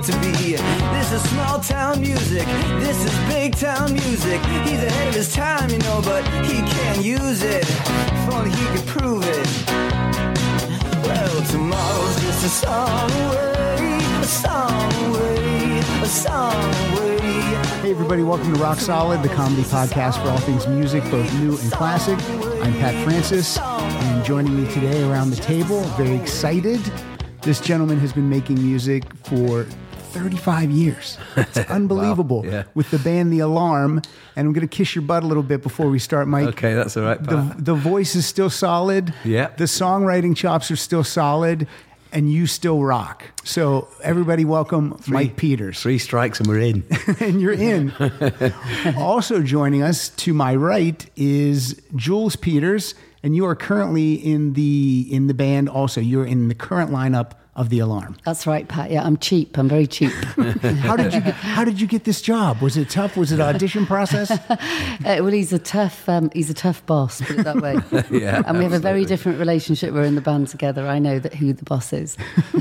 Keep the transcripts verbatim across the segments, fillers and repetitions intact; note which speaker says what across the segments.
Speaker 1: want to be. This is small town music, this is big town music. He's ahead of his time, you know, but he can't use it. If only he could prove it. Well, tomorrow's just a song away, a song away, a song away.
Speaker 2: Hey everybody, welcome to Rock Solid, the comedy podcast for all things music, both new and classic. I'm Pat Francis, and joining me today around the table, very excited, this gentleman has been making music for thirty-five years. It's unbelievable.
Speaker 3: Wow, yeah.
Speaker 2: With the band The Alarm, and I'm going to kiss your butt a little bit before we start, Mike.
Speaker 3: Okay, that's all right, Pat.
Speaker 2: The, the voice is still solid.
Speaker 3: Yeah.
Speaker 2: The songwriting chops are still solid, and you still rock. So everybody welcome
Speaker 3: Three,
Speaker 2: Mike Peters.
Speaker 3: Three strikes and we're in.
Speaker 2: And you're in. Also joining us to my right is Jules Peters, and you are currently in the in the band also. You're in the current lineup of The Alarm.
Speaker 4: That's right, Pat. Yeah, I'm cheap. I'm very cheap.
Speaker 2: How did you get, how did you get this job? Was it tough? Was it an audition process?
Speaker 4: Uh, well, he's a tough um, he's a tough boss, put it that way.
Speaker 3: Yeah,
Speaker 4: and we have a very
Speaker 3: absolutely.
Speaker 4: different relationship. We're in the band together. I know that who the boss is.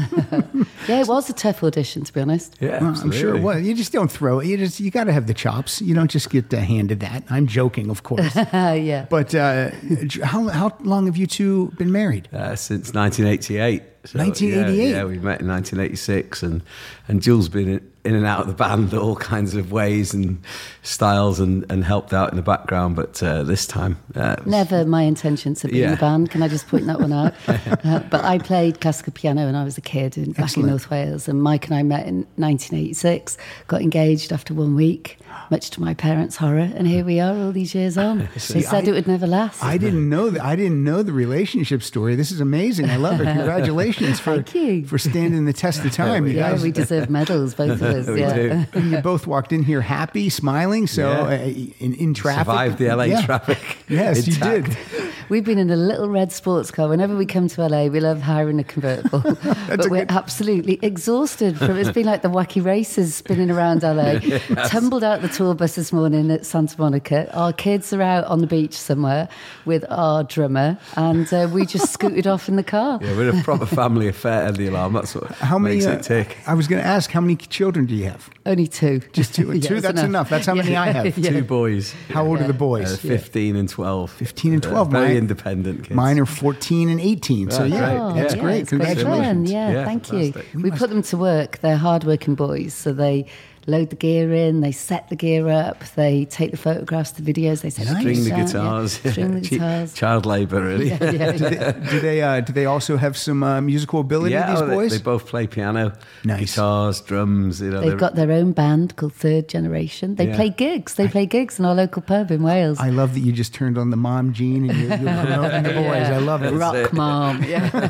Speaker 4: Yeah, it was a tough audition, to be honest.
Speaker 3: Yeah,
Speaker 2: Well, I'm
Speaker 3: absolutely.
Speaker 2: sure it was. You just don't throw it. You just you got to have the chops. You don't just get uh, handed that. I'm joking, of course.
Speaker 4: Uh, yeah.
Speaker 2: But uh, how how long have you two been married?
Speaker 3: Uh, since nineteen eighty-eight. So,
Speaker 2: nineteen eighty-eight?
Speaker 3: Yeah, yeah, we met in nineteen eighty-six, and and Jules been in, in and out of the band all kinds of ways and styles, and, and helped out in the background. But uh, this time, uh, it was-
Speaker 4: Never my intention to be in
Speaker 3: Yeah.
Speaker 4: the band. Can I just point that one out? uh, but I played classical piano when I was a kid in, back
Speaker 2: Excellent.
Speaker 4: in North Wales. And Mike and I met in nineteen eighty-six, got engaged after one week, much to my parents' horror. And here we are all these years on. They
Speaker 2: See,
Speaker 4: said
Speaker 2: I-
Speaker 4: it would never last.
Speaker 2: I didn't know that. I didn't know the relationship story. This is amazing. I love it. Congratulations for
Speaker 4: Thank you.
Speaker 2: for standing the test of time. You
Speaker 4: yeah,
Speaker 2: guys,
Speaker 4: we deserve medals, both of us.
Speaker 3: We
Speaker 4: yeah.
Speaker 3: do.
Speaker 2: and you both walked in here happy, smiling. So
Speaker 3: Yeah.
Speaker 2: uh, in, in traffic,
Speaker 3: survived the L A
Speaker 2: Yeah.
Speaker 3: traffic.
Speaker 2: Yes, you
Speaker 3: intact.
Speaker 2: did.
Speaker 4: We've been in a little red sports car. Whenever we come to L A, we love hiring a convertible. but
Speaker 2: a
Speaker 4: we're
Speaker 2: good-
Speaker 4: absolutely exhausted from it's been like the wacky races spinning around L A. Tumbled out the tour bus this morning at Santa Monica. Our kids are out on the beach somewhere with our drummer, and uh, we just scooted off in the car.
Speaker 3: Yeah, we're a proper family affair at The Alarm. That's what
Speaker 2: How many?
Speaker 3: makes
Speaker 2: uh,
Speaker 3: it tick.
Speaker 2: I was going to ask, how many children do you have?
Speaker 4: Only two.
Speaker 2: Just two.
Speaker 4: Yeah,
Speaker 2: two.
Speaker 4: it's
Speaker 2: That's enough. That's how many I have.
Speaker 4: Yeah.
Speaker 3: Two boys.
Speaker 2: How old are the
Speaker 3: Uh,
Speaker 2: boys?
Speaker 3: fifteen and twelve.
Speaker 2: fifteen and twelve.
Speaker 3: Uh, very
Speaker 2: Mine-
Speaker 3: independent kids.
Speaker 2: Mine are fourteen and eighteen. So
Speaker 3: Oh,
Speaker 2: yeah,
Speaker 3: great.
Speaker 4: Oh,
Speaker 2: that's
Speaker 4: yeah,
Speaker 2: great.
Speaker 4: it's great fun.
Speaker 2: Congratulations.
Speaker 4: Yeah,
Speaker 3: Yeah,
Speaker 4: thank
Speaker 3: fantastic.
Speaker 4: you. We put them to work. They're hardworking boys, so they load the gear in, they set the gear up, they take the photographs, the videos, they set
Speaker 2: Nice.
Speaker 4: the
Speaker 3: String the
Speaker 4: pictures out,
Speaker 3: guitars.
Speaker 4: yeah. String the
Speaker 3: Ch-
Speaker 4: guitars.
Speaker 3: Child labour, really.
Speaker 4: Yeah, yeah,
Speaker 2: Do
Speaker 4: yeah.
Speaker 2: they do they, uh, do they also have some uh, musical ability?
Speaker 3: Yeah,
Speaker 2: these
Speaker 3: oh, they-
Speaker 2: boys.
Speaker 3: They, both play piano,
Speaker 2: Nice.
Speaker 3: guitars, drums. You know,
Speaker 4: They've
Speaker 3: they're-
Speaker 4: got their own band called Third Generation. They
Speaker 3: Yeah.
Speaker 4: play gigs. They play gigs in our local pub in Wales.
Speaker 2: I love that you just turned on the mom gene and you're, you're promoting the boys.
Speaker 4: Yeah.
Speaker 2: I love it.
Speaker 4: Rock
Speaker 3: it.
Speaker 4: mom.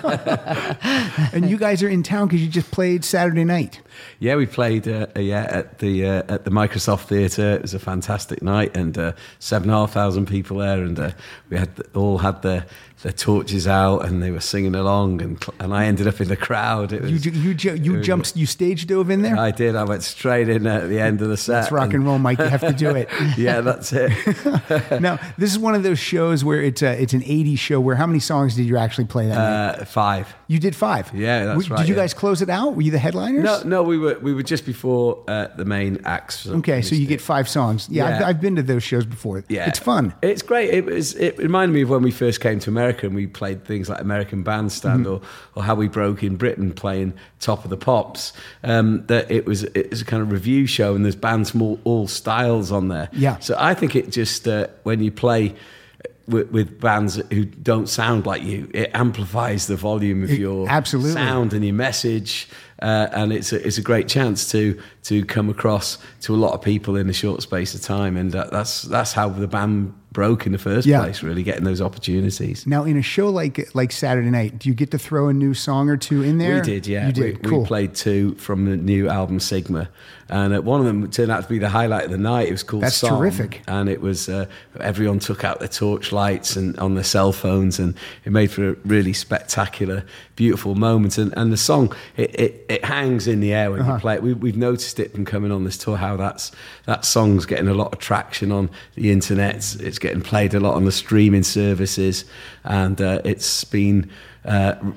Speaker 4: Yeah.
Speaker 2: And you guys are in town because you just played Saturday night.
Speaker 3: Yeah, we played uh, uh, yeah at the uh, at the Microsoft Theatre. It was a fantastic night, and uh, seven and a half thousand people there, and uh, we had the, all had their their torches out, and they were singing along, and cl- and I ended up in the crowd. It
Speaker 2: You
Speaker 3: was,
Speaker 2: ju- you ju- you
Speaker 3: was-
Speaker 2: jumped you stage dove in there.
Speaker 3: I did. I went straight in at the end of the set.
Speaker 2: That's rock and roll, Mike. You have to do it.
Speaker 3: Yeah, that's it.
Speaker 2: Now, this is one of those shows where it's a, it's an eighties show. Where how many songs did you actually play that night?
Speaker 3: Uh, five.
Speaker 2: You did five.
Speaker 3: Yeah, that's
Speaker 2: W-
Speaker 3: right,
Speaker 2: Did you
Speaker 3: yeah.
Speaker 2: guys close it out? Were you the headliners?
Speaker 3: No, no, we were we were just before uh, the main acts.
Speaker 2: Okay, so you get five songs. Yeah, I've,
Speaker 3: Yeah.
Speaker 2: I've been to those shows before.
Speaker 3: Yeah,
Speaker 2: It's fun.
Speaker 3: It's great. It was. It reminded me of when we first came to America and we played things like American Bandstand
Speaker 2: Mm-hmm.
Speaker 3: or, or how we broke in Britain playing Top of the Pops. Um, that it was. It was a kind of review show and there's bands from all, all styles on there.
Speaker 2: Yeah.
Speaker 3: So I think it just uh, when you play. With, with bands who don't sound like you, it amplifies the volume of
Speaker 2: It-
Speaker 3: your
Speaker 2: absolutely.
Speaker 3: sound and your message, uh, and it's a, it's a great chance to to come across to a lot of people in a short space of time, and uh, that's that's how the band broke in the first
Speaker 2: Yeah.
Speaker 3: place. Really getting those opportunities.
Speaker 2: Now, in a show like like Saturday Night, do you get to throw a new song or two in there?
Speaker 3: We did, yeah.
Speaker 2: You did.
Speaker 3: We,
Speaker 2: Cool.
Speaker 3: we played two from the new album Sigma, and uh, one of them turned out to be the highlight of the night. It was called
Speaker 2: That's
Speaker 3: Song,
Speaker 2: terrific.
Speaker 3: and it was uh, everyone took out their torch lights and on their cell phones, and it made for a really spectacular, beautiful moment. And, and the song it, it, it hangs in the air when
Speaker 2: Uh-huh.
Speaker 3: you play it. We, we've noticed it from coming on this tour how that's that song's getting a lot of traction on the internet. It's, it's getting played a lot on the streaming services, and uh, it's been. Uh,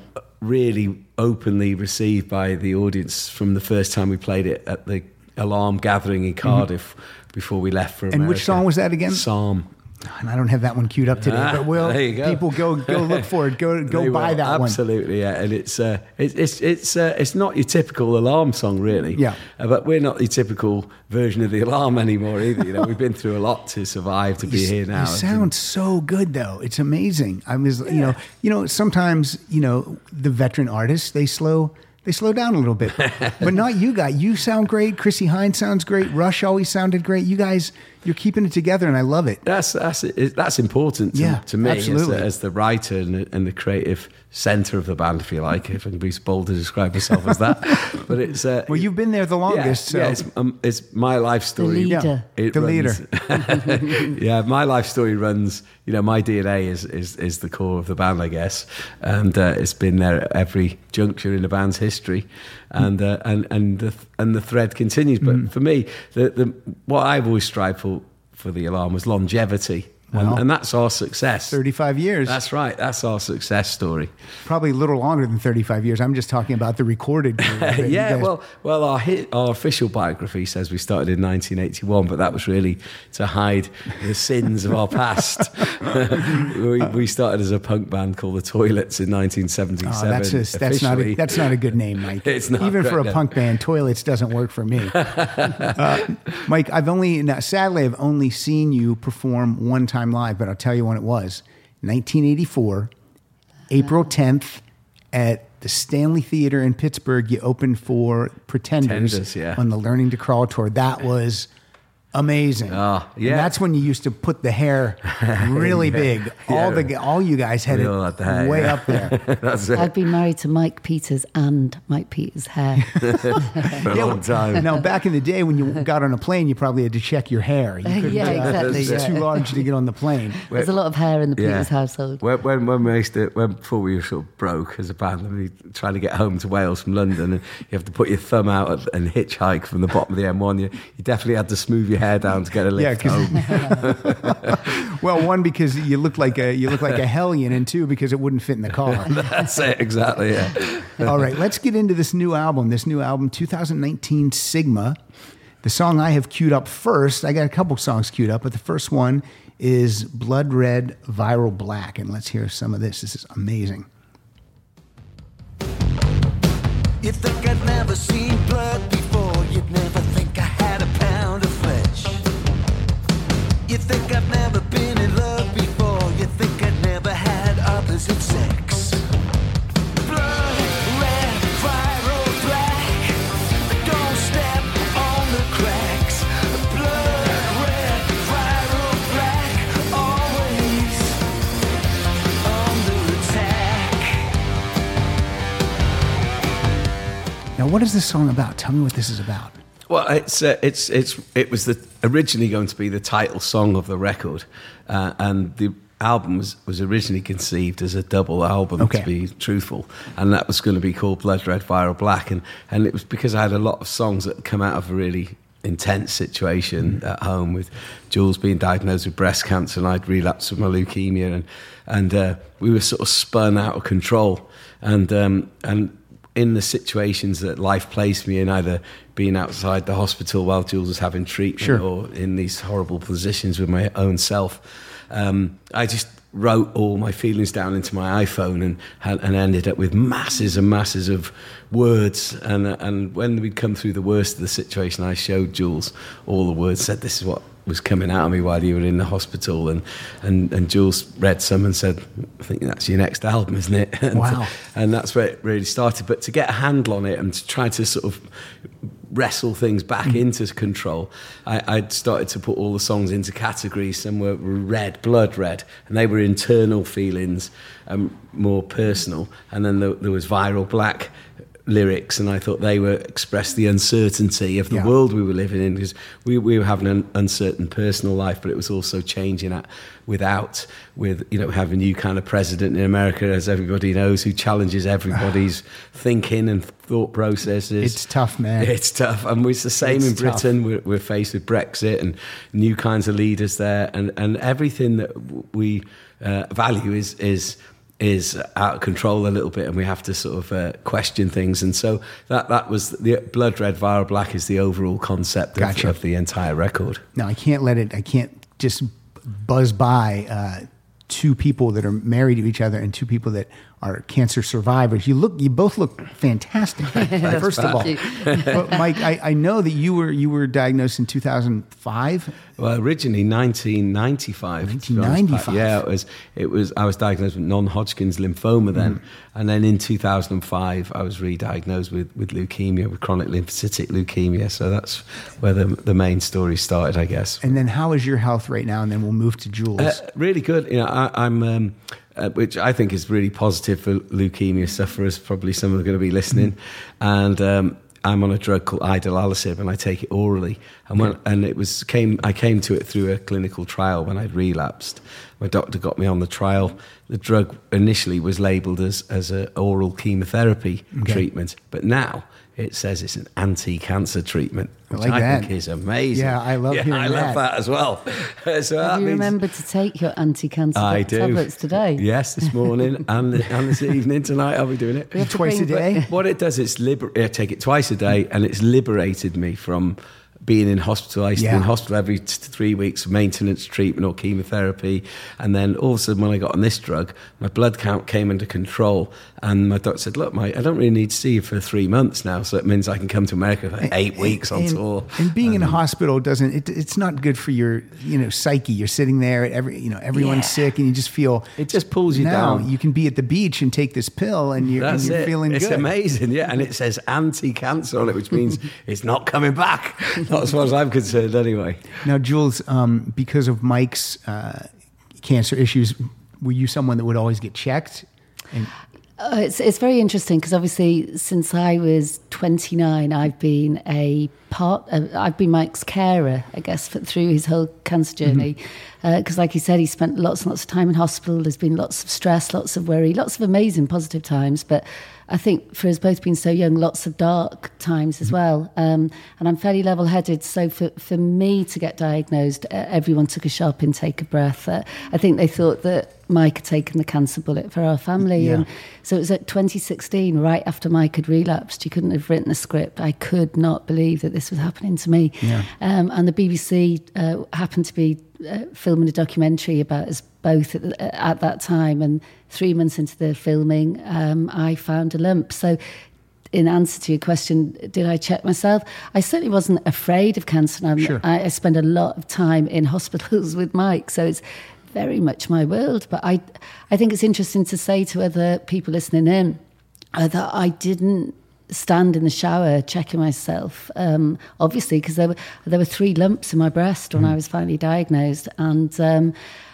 Speaker 3: really openly received by the audience from the first time we played it at the Alarm gathering in Cardiff mm-hmm. before we left for America.
Speaker 2: And which song was that again?
Speaker 3: Psalm.
Speaker 2: And I don't have that one queued up today,
Speaker 3: ah,
Speaker 2: but will
Speaker 3: go.
Speaker 2: people go go look for it? Go go
Speaker 3: they
Speaker 2: buy
Speaker 3: will.
Speaker 2: that
Speaker 3: Absolutely,
Speaker 2: one.
Speaker 3: Absolutely, yeah. And it's uh, it, it's it's uh, it's not your typical Alarm song, really.
Speaker 2: Yeah.
Speaker 3: Uh, but we're not the typical version of the Alarm anymore either. You know, we've been through a lot to survive to be
Speaker 2: you,
Speaker 3: here now.
Speaker 2: You sound so good, though. It's amazing. I was, yeah. you know, you know, sometimes you know the veteran artists they slow. They slow down a little bit, but not you guys. You sound great. Chrissie Hynde sounds great. Rush always sounded great. You guys, you're keeping it together, and I love it.
Speaker 3: That's that's that's important to,
Speaker 2: yeah,
Speaker 3: to me as the,
Speaker 2: absolutely.
Speaker 3: as the writer and the, and the creative centre of the band, if you like, if I can be so bold to describe myself as that. But it's uh,
Speaker 2: well, you've been there the longest.
Speaker 3: Yeah,
Speaker 2: so.
Speaker 3: yeah it's, um, it's my life story.
Speaker 4: The leader.
Speaker 3: Yeah,
Speaker 2: the
Speaker 3: runs,
Speaker 2: leader.
Speaker 3: Yeah, my life story runs. You know, my D N A is is is the core of the band, I guess, and uh, it's been there at every juncture in the band's history, and uh, and and the and the thread continues. But mm. for me, the the what I've always strived for for the Alarm was longevity. And,
Speaker 2: Wow.
Speaker 3: and that's our success.
Speaker 2: thirty-five years.
Speaker 3: That's right. That's our success story.
Speaker 2: Probably a little longer than thirty-five years. I'm just talking about the recorded.
Speaker 3: yeah,
Speaker 2: guys...
Speaker 3: well, well, our hit, our official biography says we started in nineteen eighty-one, but that was really to hide the sins of our past. we, we started as a punk band called the Toilets in nineteen seventy-seven.
Speaker 2: Oh, that's just, that's not a, that's not a good name, Mike.
Speaker 3: It's not
Speaker 2: even for a
Speaker 3: no.
Speaker 2: punk band. Toilets doesn't work for me. uh, Mike, I've only now, sadly I've only seen you perform one time live, but I'll tell you when it was. nineteen eighty-four, April tenth, at the Stanley Theater in Pittsburgh. You opened for Pretenders,
Speaker 3: Pretenders yeah.
Speaker 2: on the Learning to Crawl tour. That was amazing.
Speaker 3: Oh, yeah.
Speaker 2: And that's when you used to put the hair really
Speaker 3: yeah.
Speaker 2: big. All
Speaker 3: yeah.
Speaker 2: the all you guys had
Speaker 3: we
Speaker 2: it
Speaker 3: all had the hair,
Speaker 2: way
Speaker 3: yeah.
Speaker 2: up there.
Speaker 3: That's it.
Speaker 4: I'd been married to Mike Peters and Mike Peters' hair.
Speaker 3: For a long time.
Speaker 2: Now, back in the day when you got on a plane, you probably had to check your hair. You couldn't,
Speaker 4: Yeah, exactly,
Speaker 2: It's
Speaker 4: yeah.
Speaker 2: too large to get on the plane.
Speaker 4: There's a lot of hair in the
Speaker 3: Yeah.
Speaker 4: Peters household.
Speaker 3: When, when, when we used to, when, before we were sort of broke as a band, and we were trying to get home to Wales from London, and you have to put your thumb out and, and hitchhike from the bottom of the M one. You, you definitely had to smooth your hair down to get a lift
Speaker 2: Yeah, 'cause-
Speaker 3: home.
Speaker 2: Well, one, because you look like a you look like a hellion, and two, because it wouldn't fit in the car.
Speaker 3: That's it, exactly. Yeah.
Speaker 2: All right, let's get into this new album. This new album, two thousand nineteen Sigma. The song I have queued up first, I got a couple songs queued up, but the first one is Blood Red, Viral Black. And let's hear some of this. This is amazing.
Speaker 1: You think I'd never seen blood before, you'd never think I had a pound of flesh. You think I've never been in love before, you think I'd never had opposite sex. Blood red, viral black, don't step on the cracks. Blood red, viral black, always under attack.
Speaker 2: Now, what is this song about? Tell me what this is about.
Speaker 3: Well, it's uh, it's it's it was the, originally going to be the title song of the record, uh, and the album was, was originally conceived as a double album,
Speaker 2: Okay.
Speaker 3: to be truthful, and that was going to be called Blood Red, Viral Black, and and it was because I had a lot of songs that had come out of a really intense situation at home, with Jules being diagnosed with breast cancer, and I'd relapsed with my leukemia, and and uh, we were sort of spun out of control, and um, and. in the situations that life placed me in, either being outside the hospital while Jules was having treatment,
Speaker 2: Sure.
Speaker 3: or in these horrible positions with my own self, um, I just wrote all my feelings down into my iPhone and and ended up with masses and masses of words. And and when we'd come through the worst of the situation, I showed Jules all the words, said this is what was coming out of me while you were in the hospital, and and and Jules read some and said, I think that's your next album, isn't it? And,
Speaker 2: Wow.
Speaker 3: and that's where it really started. But to get a handle on it and to try to sort of wrestle things back mm. into control, I, I'd started to put all the songs into categories. Some were red, blood red, and they were internal feelings, um, more personal. And then there, there was viral black lyrics, and I thought they were expressed the uncertainty of the
Speaker 2: Yeah.
Speaker 3: world we were living in, because we, we were having an uncertain personal life, but it was also changing at, without, with, you know, having a new kind of president in America, as everybody knows, who challenges everybody's thinking and thought processes.
Speaker 2: It's tough, man.
Speaker 3: It's tough. And it's the same
Speaker 2: It's
Speaker 3: in Britain.
Speaker 2: tough.
Speaker 3: We're, we're faced with Brexit and new kinds of leaders there, and, and everything that we uh, value is is is out of control a little bit, and we have to sort of uh, question things. And so that that was the Blood Red Viral Black is the overall concept of,
Speaker 2: Gotcha.
Speaker 3: of the entire record.
Speaker 2: Now, I can't let it, I can't just buzz by uh, two people that are married to each other and two people that are cancer survivors. You look, you both look fantastic. First of all, but Mike, I, I know that you were you were diagnosed in two thousand five.
Speaker 3: Well, originally nineteen ninety-five.
Speaker 2: nineteen ninety-five.
Speaker 3: Yeah, it was. It was. I was diagnosed with non-Hodgkin's lymphoma then, mm. and then in two thousand five, I was re-diagnosed with, with leukemia, with chronic lymphocytic leukemia. So that's where the the main story started, I guess.
Speaker 2: And then, how is your health right now? And then we'll move to Jules.
Speaker 3: Uh, really good. You know, I, I'm. Um, Uh, which I think is really positive for leukemia sufferers. Probably some are going to be listening, mm-hmm. and um, I'm on a drug called idelalisib, and I take it orally. And when, and it was came I came to it through a clinical trial when I'd relapsed. My doctor got me on the trial. The drug initially was labelled as as an oral chemotherapy okay. treatment, but now it says it's an anti-cancer treatment, which I, like I think is amazing.
Speaker 2: Yeah, I love
Speaker 3: yeah,
Speaker 2: hearing
Speaker 3: I love
Speaker 2: that.
Speaker 3: that as well. So
Speaker 4: Have you
Speaker 3: means,
Speaker 4: remembered to take your anti-cancer
Speaker 3: I do.
Speaker 4: tablets today?
Speaker 3: Yes, this morning and, and this evening. Tonight I'll be doing it.
Speaker 2: Twice a day?
Speaker 3: But what it does, it's liber- I take it twice a day, and it's liberated me from being in hospital. I used to be in
Speaker 2: Yeah.
Speaker 3: hospital every t- three weeks, maintenance treatment or chemotherapy. And then all of a sudden, when I got on this drug, my blood count came under control. And my doctor said, look, mate, I don't really need to see you for three months now. So it means I can come to America for eight
Speaker 2: and,
Speaker 3: weeks on
Speaker 2: and,
Speaker 3: tour.
Speaker 2: And being
Speaker 3: um,
Speaker 2: in a hospital doesn't, it, it's not good for your, you know, psyche. You're sitting there, every, you know, everyone's
Speaker 3: Yeah.
Speaker 2: sick, and you just feel.
Speaker 3: It just pulls you
Speaker 2: now
Speaker 3: down.
Speaker 2: you can be at the beach and take this pill, and you're, and
Speaker 3: That's
Speaker 2: you're
Speaker 3: it.
Speaker 2: feeling
Speaker 3: it's
Speaker 2: good.
Speaker 3: amazing, yeah. And it says anti-cancer on it, which means it's not coming back. Not as far as I'm concerned, anyway.
Speaker 2: Now, Jules, um, because of Mike's uh, cancer issues, were you someone that would always get checked? And
Speaker 4: Uh, it's it's very interesting because obviously since I was twenty-nine, I've been a part. Uh, I've been Mike's carer, I guess, for, through his whole cancer journey. Because, mm-hmm. uh, like he said, he spent lots and lots of time in hospital. There's been lots of stress, lots of worry, lots of amazing positive times. But I think for us both being so young, lots of dark times as well. Um, and I'm fairly level-headed, so for, for me to get diagnosed, uh, everyone took a sharp intake of breath. Uh, I think they thought that Mike had taken the cancer bullet for our family.
Speaker 2: Yeah.
Speaker 4: And so it was at twenty sixteen, right after Mike had relapsed. You couldn't have written a script. I could not believe that this was happening to me.
Speaker 2: Yeah.
Speaker 4: Um, and the B B C uh, happened to be uh, filming a documentary about us both at, at that time. And three months into the filming, um, I found a lump. So in answer to your question, did I check myself? I certainly wasn't afraid of cancer. I'm,
Speaker 2: Sure.
Speaker 4: I, I spend a lot of time in hospitals with Mike. So it's very much my world. But I, I think it's interesting to say to other people listening in uh, that I didn't stand in the shower checking myself, um, obviously, because there were there were three lumps in my breast when mm. I was finally diagnosed. And um,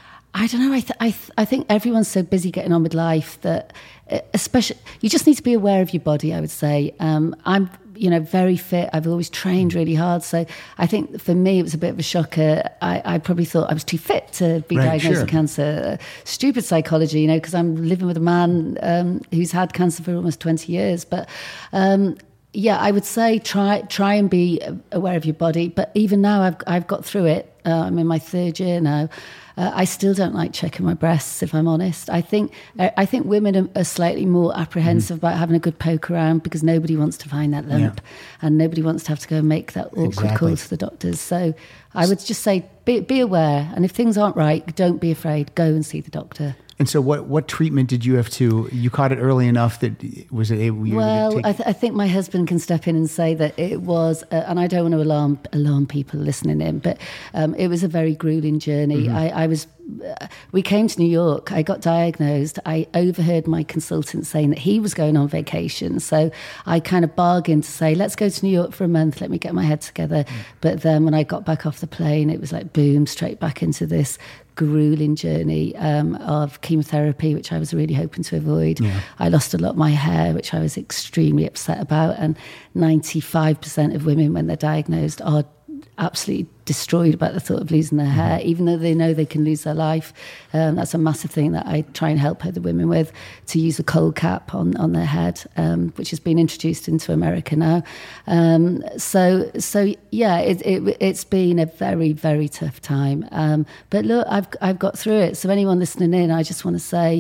Speaker 4: I don't know, I, th- I, th- I think everyone's so busy getting on with life that, especially, you just need to be aware of your body, I would say. Um, I'm you know, very fit. I've always trained really hard. So I think for me, it was a bit of a shocker. I, I probably thought I was too fit to be
Speaker 2: right,
Speaker 4: diagnosed
Speaker 2: sure.
Speaker 4: with cancer. Stupid psychology, you know, because I'm living with a man um, who's had cancer for almost twenty years. But um, yeah, I would say try try and be aware of your body. But even now, I've I've got through it. Uh, I'm in my third year now. Uh, I still don't like checking my breasts, if I'm honest. I think I think women are, are slightly more apprehensive mm. about having a good poke around because nobody wants to find that lump, yeah. and nobody wants to have to go and make that awkward
Speaker 2: exactly.
Speaker 4: call to the doctors. So I would just say be, be aware, and if things aren't right, don't be afraid. Go and see the doctor.
Speaker 2: And so, what, what treatment did you have to? You caught it early enough that was it able? You
Speaker 4: well,
Speaker 2: take...
Speaker 4: I, th- I think my husband can step in and say that it was, uh, and I don't want to alarm alarm people listening in, but um, it was a very grueling journey. Mm-hmm. I, I was. Uh, we came to New York. I got diagnosed. I overheard my consultant saying that he was going on vacation, so I kind of bargained to say, "Let's go to New York for a month. Let me get my head together." Mm. But then, when I got back off the plane, it was like boom, straight back into this grueling journey um, of chemotherapy, which I was really hoping to avoid. Yeah. I lost a lot of my hair, which I was extremely upset about. And ninety-five percent of women, when they're diagnosed, are absolutely destroyed about the thought of losing their hair, mm-hmm. even though they know they can lose their life. Um, that's a massive thing that I try and help other women with, to use a cold cap on, on their head, um, which has been introduced into America now. Um, so, so yeah, it, it, it's been a very, very tough time. Um, but look, I've I've got through it. So anyone listening in, I just want to say,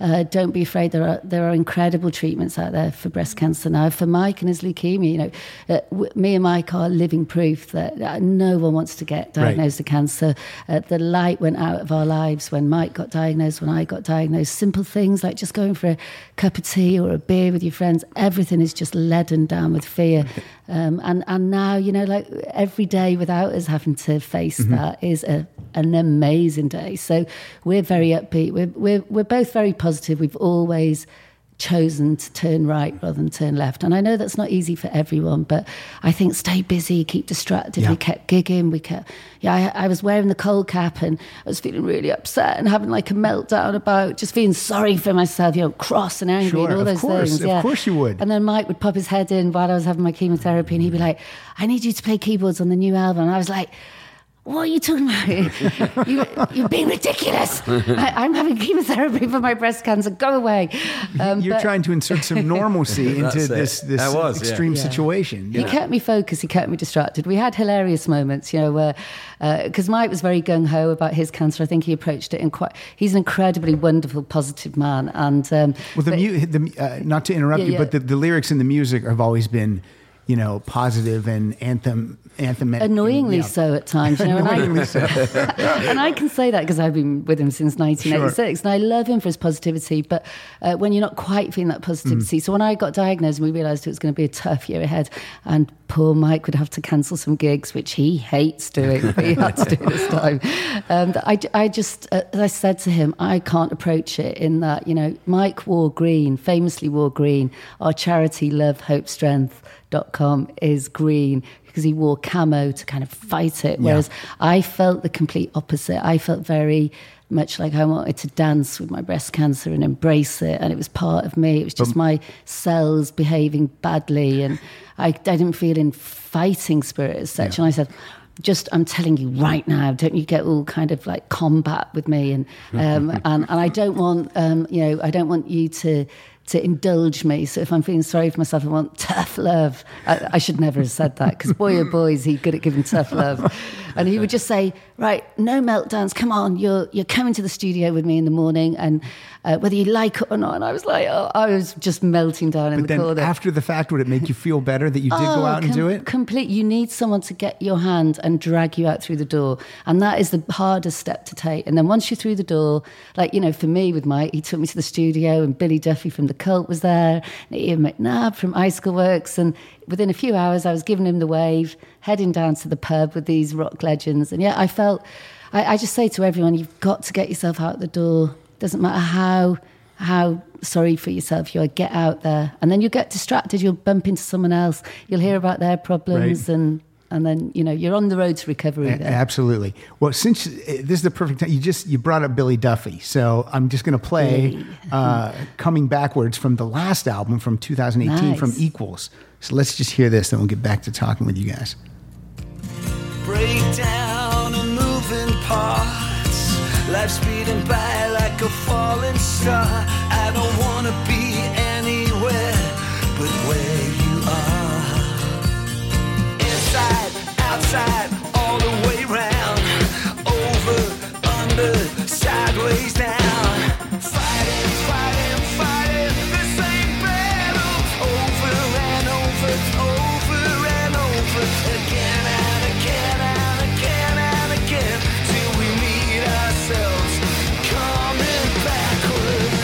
Speaker 4: Uh, don't be afraid. There are there are incredible treatments out there for breast cancer now. For Mike and his leukemia, you know, uh, w- me and Mike are living proof that uh, no one wants to get diagnosed
Speaker 2: Right.
Speaker 4: with cancer. Uh, the light went out of our lives when Mike got diagnosed, when I got diagnosed. Simple things like just going for a cup of tea or a beer with your friends. Everything is just leaden down with fear. Um, and, and now, you know, like every day without us having to face
Speaker 2: Mm-hmm.
Speaker 4: that is a, an amazing day. So we're very upbeat. We're, we're, we're both very positive. We've always chosen to turn right rather than turn left. And I know that's not easy for everyone, but I think stay busy, keep distracted.
Speaker 2: Yeah.
Speaker 4: We kept gigging. We kept, yeah, I, I was wearing the cold cap and I was feeling really upset and having like a meltdown about just feeling sorry for myself, you know, cross and angry
Speaker 2: Sure,
Speaker 4: and all
Speaker 2: of
Speaker 4: those
Speaker 2: course,
Speaker 4: things.
Speaker 2: of
Speaker 4: Yeah.
Speaker 2: course you would.
Speaker 4: And then Mike would pop his head in while I was having my chemotherapy and he'd be like, I need you to play keyboards on the new album. And I was like, what are you talking about? you, you're being ridiculous. I, I'm having chemotherapy for my breast cancer. Go away. Um,
Speaker 2: You're
Speaker 4: but
Speaker 2: trying to insert some normalcy into
Speaker 3: That's it.
Speaker 2: this this
Speaker 3: That was, yeah.
Speaker 2: extreme
Speaker 4: Yeah.
Speaker 2: situation.
Speaker 4: He
Speaker 2: Yeah.
Speaker 4: kept me focused. He kept me distracted. We had hilarious moments, you know, where because Mike was very gung ho about his cancer. I think he approached it in quite. He's an incredibly wonderful, positive man, and um,
Speaker 2: Well, the,
Speaker 4: but-
Speaker 2: mu- the uh, not to interrupt
Speaker 4: Yeah,
Speaker 2: you,
Speaker 4: yeah.
Speaker 2: but the, the lyrics in the music have always been, you know, positive and anthem anthem.
Speaker 4: annoyingly
Speaker 2: yeah.
Speaker 4: so at times, you know, and I,
Speaker 2: Annoyingly so.
Speaker 4: and I can say that because I've been with him since nineteen eighty-six, and I love him for his positivity. But uh, when you're not quite feeling that positivity, so when I got diagnosed, we realised it was going to be a tough year ahead, and poor Mike would have to cancel some gigs, which he hates doing. But he had to do this time. Um, I, I just, uh, as I said to him, I can't approach it in that, you know, Mike wore green, famously wore green. Our charity, Love, Hope, Strength dot com is green because he wore camo to kind of fight it. Whereas I felt the complete opposite. I felt very much like I wanted to dance with my breast cancer and embrace it. And it was part of me. It was just my cells behaving badly. And I, I didn't feel in fighting spirit as such.
Speaker 2: Yeah.
Speaker 4: And I said, just, I'm telling you right now, don't you get all kind of like combat with me. And, um, and, and I don't want, um, you know, I don't want you to, to indulge me. So if I'm feeling sorry for myself, I want tough love. I, I should never have said that because boy oh boy is he good at giving tough love. And he would just say, right, no meltdowns. Come on, you're you're coming to the studio with me in the morning, and uh, whether you like it or not. And I was like, oh, I was just melting down in
Speaker 2: But
Speaker 4: the
Speaker 2: then
Speaker 4: corner.
Speaker 2: after the fact, would it make you feel better that you did go
Speaker 4: Oh,
Speaker 2: out and
Speaker 4: com-
Speaker 2: do it?
Speaker 4: Complete. You need someone to get your hand and drag you out through the door. And that is the hardest step to take. And then once you're through the door, like, you know, for me with Mike, he took me to the studio and Billy Duffy from The Cult was there, and Ian McNabb from Icicle Works. And within a few hours, I was giving him the wave, heading down to the pub with these rock legends. And yeah, I felt, I, I just say to everyone, you've got to get yourself out the door. Doesn't matter how how sorry for yourself you are, get out there. And then you'll get distracted, you'll bump into someone else, you'll hear about their problems,
Speaker 2: Right.
Speaker 4: and and then, you know, you're on the road to recovery
Speaker 2: A-
Speaker 4: there.
Speaker 2: Absolutely. Well, since uh, this is the perfect time, you just you brought up Billy Duffy, so I'm just going to play uh, "Coming Backwards" from the last album from two thousand eighteen
Speaker 4: Nice.
Speaker 2: from Equals. So let's just hear this, then we'll get back to talking with you guys.
Speaker 1: Break down and moving parts. Life speeding by like a falling star. I don't wanna be anywhere but where you are. Inside, outside, all the way round. Over, under, sideways down. Fighting, fighting, fighting the same battle. Over and over, over and over again and again and again and again. Till we meet ourselves coming backwards.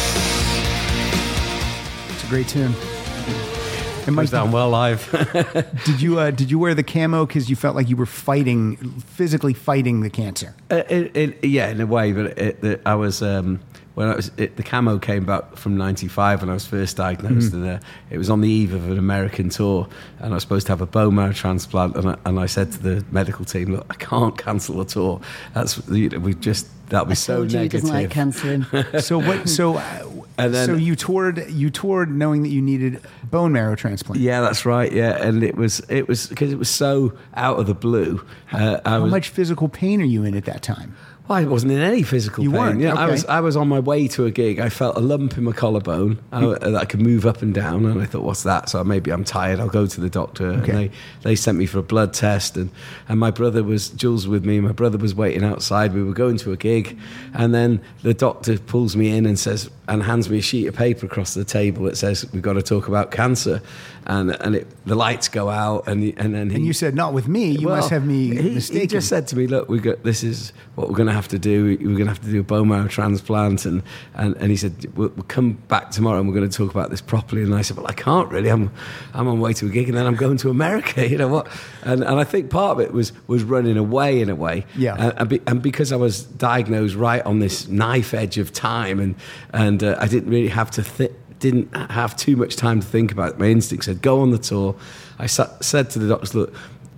Speaker 2: It's a great tune. And Mike,
Speaker 3: Goes down well live.
Speaker 2: did you uh, did you wear the camo because you felt like you were fighting, physically fighting the cancer?
Speaker 3: Uh, it, it, yeah, in a way, but it, it, I was um, when I was it, the camo came back from ninety-five when I was first diagnosed,
Speaker 2: Mm-hmm.
Speaker 3: and uh, it was on the eve of an American tour, and I was supposed to have a bone marrow transplant, and I, and I said to the medical team, "Look, I can't cancel the tour. That's you know, we just that'll be
Speaker 4: I
Speaker 3: so
Speaker 4: told you he
Speaker 3: negative."
Speaker 4: doesn't like cancer.
Speaker 2: So what? So uh,
Speaker 3: And then-
Speaker 2: so you toured you toured knowing that you needed bone marrow transplant.
Speaker 3: Yeah, that's right. Yeah, and it was it was because it was so out of the blue. Uh, I
Speaker 2: How
Speaker 3: was,
Speaker 2: much physical pain are you in at that time?
Speaker 3: Well, I wasn't in any physical
Speaker 2: You
Speaker 3: pain.
Speaker 2: weren't?
Speaker 3: Yeah, I
Speaker 2: Okay.
Speaker 3: was. I was on my way to a gig. I felt a lump in my collarbone I, that I could move up and down, and I thought, "What's that?" So maybe I'm tired. I'll go to the doctor.
Speaker 2: Okay.
Speaker 3: And they, they sent me for a blood test, and, and my brother was Jules with me. My brother was waiting outside. We were going to a gig, and then the doctor pulls me in and says, and hands me a sheet of paper across the table that says, we've got to talk about cancer. And and it, the lights go out, and and then he,
Speaker 2: and you said, not with me. You
Speaker 3: well,
Speaker 2: must have me
Speaker 3: he,
Speaker 2: mistaken.
Speaker 3: He just said to me, look, we got this is what we're going to have to do. We're going to have to do a bone marrow transplant, and and, and he said, we'll, we'll come back tomorrow and we're going to talk about this properly. And I said, well, I can't really. I'm I'm on my way to a gig, and then I'm going to America. You know what? And and I think part of it was was running away in a way.
Speaker 2: Yeah.
Speaker 3: And, and, be, and because I was diagnosed right on this knife edge of time, and and uh, I didn't really have to think. Didn't have too much time to think about it. My instinct said, go on the tour. I sa- said to the doctors, look,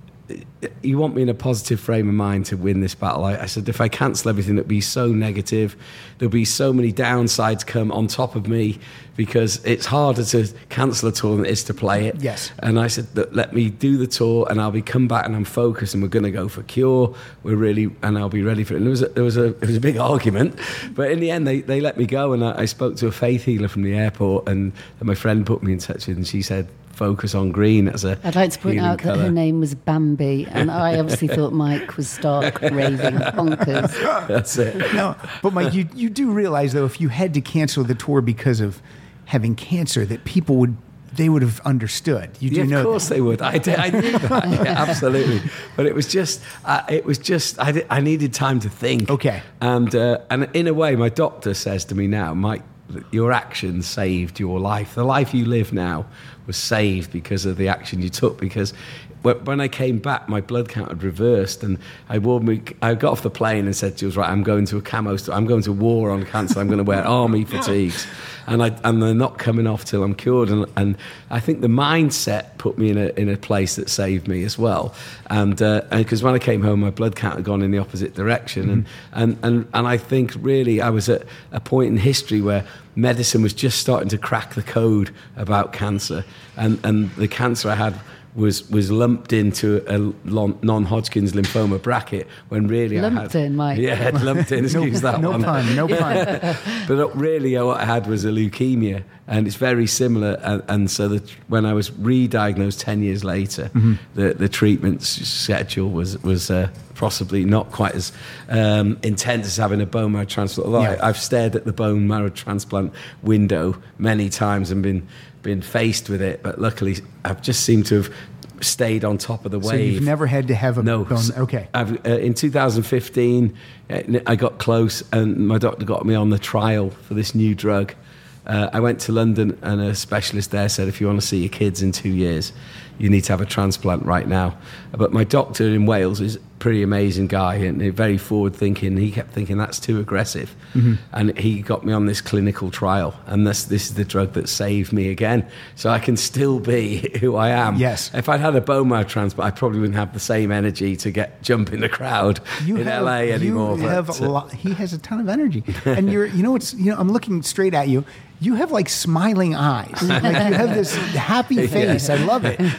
Speaker 3: you want me in a positive frame of mind to win this battle. I, I said, if I cancel everything, it'll be so negative. There'll be so many downsides come on top of me, because it's harder to cancel a tour than it is to play it.
Speaker 2: Yes.
Speaker 3: And I said, let me do the tour, and I'll be come back and I'm focused, and we're going to go for Cure. We're really, and I'll be ready for it. And there was a, there was a, it was a big argument, but in the end, they, they let me go. And I, I spoke to a faith healer from the airport, and, and my friend put me in touch with, and she said, focus on green as a
Speaker 4: I'd like to point out
Speaker 3: colour.
Speaker 4: that her name was Bambi, and I obviously thought Mike was stark raving bonkers.
Speaker 3: That's it.
Speaker 2: No, but Mike, you, you do realize, though, if you had to cancel the tour because of having cancer, that people would, they would have understood. You do
Speaker 3: Yeah,
Speaker 2: know
Speaker 3: of course
Speaker 2: that.
Speaker 3: they would. I, did, I knew that. Yeah, absolutely. But it was just, uh, it was just, I, did, I needed time to think.
Speaker 2: Okay.
Speaker 3: And uh, and in a way, my doctor says to me now, Mike, your actions saved your life. The life you live now was saved because of the action you took. Because when I came back, my blood count had reversed, and I wore me, I got off the plane and said to Jules, right, I'm going to a camo store. I'm going to war on cancer. I'm going to wear army fatigues, and I and they're not coming off till I'm cured. And, and I think the mindset put me in a in a place that saved me as well. And because uh, when I came home, my blood count had gone in the opposite direction, mm-hmm. and, and and and I think really I was at a point in history where medicine was just starting to crack the code about cancer, and and the cancer I had was was lumped into a non-Hodgkin's lymphoma bracket, when really
Speaker 4: lumped
Speaker 3: I had...
Speaker 4: in, Mike.
Speaker 3: Yeah, lumped in, excuse
Speaker 2: no,
Speaker 3: that
Speaker 2: no
Speaker 3: one.
Speaker 2: pun, no pun.
Speaker 3: But really what I had was a leukemia, and it's very similar, and, and so that when I was re-diagnosed ten years later, mm-hmm. the, the treatment schedule was, was uh, possibly not quite as um, intense as having a bone marrow transplant, although
Speaker 2: yeah.
Speaker 3: I, I've stared at the bone marrow transplant window many times and been been faced with it, but luckily I've just seemed to have stayed on top of the wave.
Speaker 2: So you've never had to have a
Speaker 3: no,
Speaker 2: bone... Okay.
Speaker 3: I've, uh, in two thousand fifteen, uh, I got close, and my doctor got me on the trial for this new drug. Uh, I went to London, and a specialist there said, if you want to see your kids in two years, you need to have a transplant right now. But my doctor in Wales is a pretty amazing guy and very forward thinking. He kept thinking that's too aggressive. Mm-hmm. And he got me on this clinical trial, and this, this is the drug that saved me again. So I can still be who I am.
Speaker 2: Yes.
Speaker 3: If I'd had a bone marrow transplant, I probably wouldn't have the same energy to get jump in the crowd
Speaker 2: you
Speaker 3: in
Speaker 2: have,
Speaker 3: L A anymore.
Speaker 2: You
Speaker 3: but,
Speaker 2: have a
Speaker 3: uh,
Speaker 2: lot, he has a ton of energy. And you're, you know, it's, you know, I'm looking straight at you. You have like smiling eyes. Like you have this happy face. Yeah. I love it.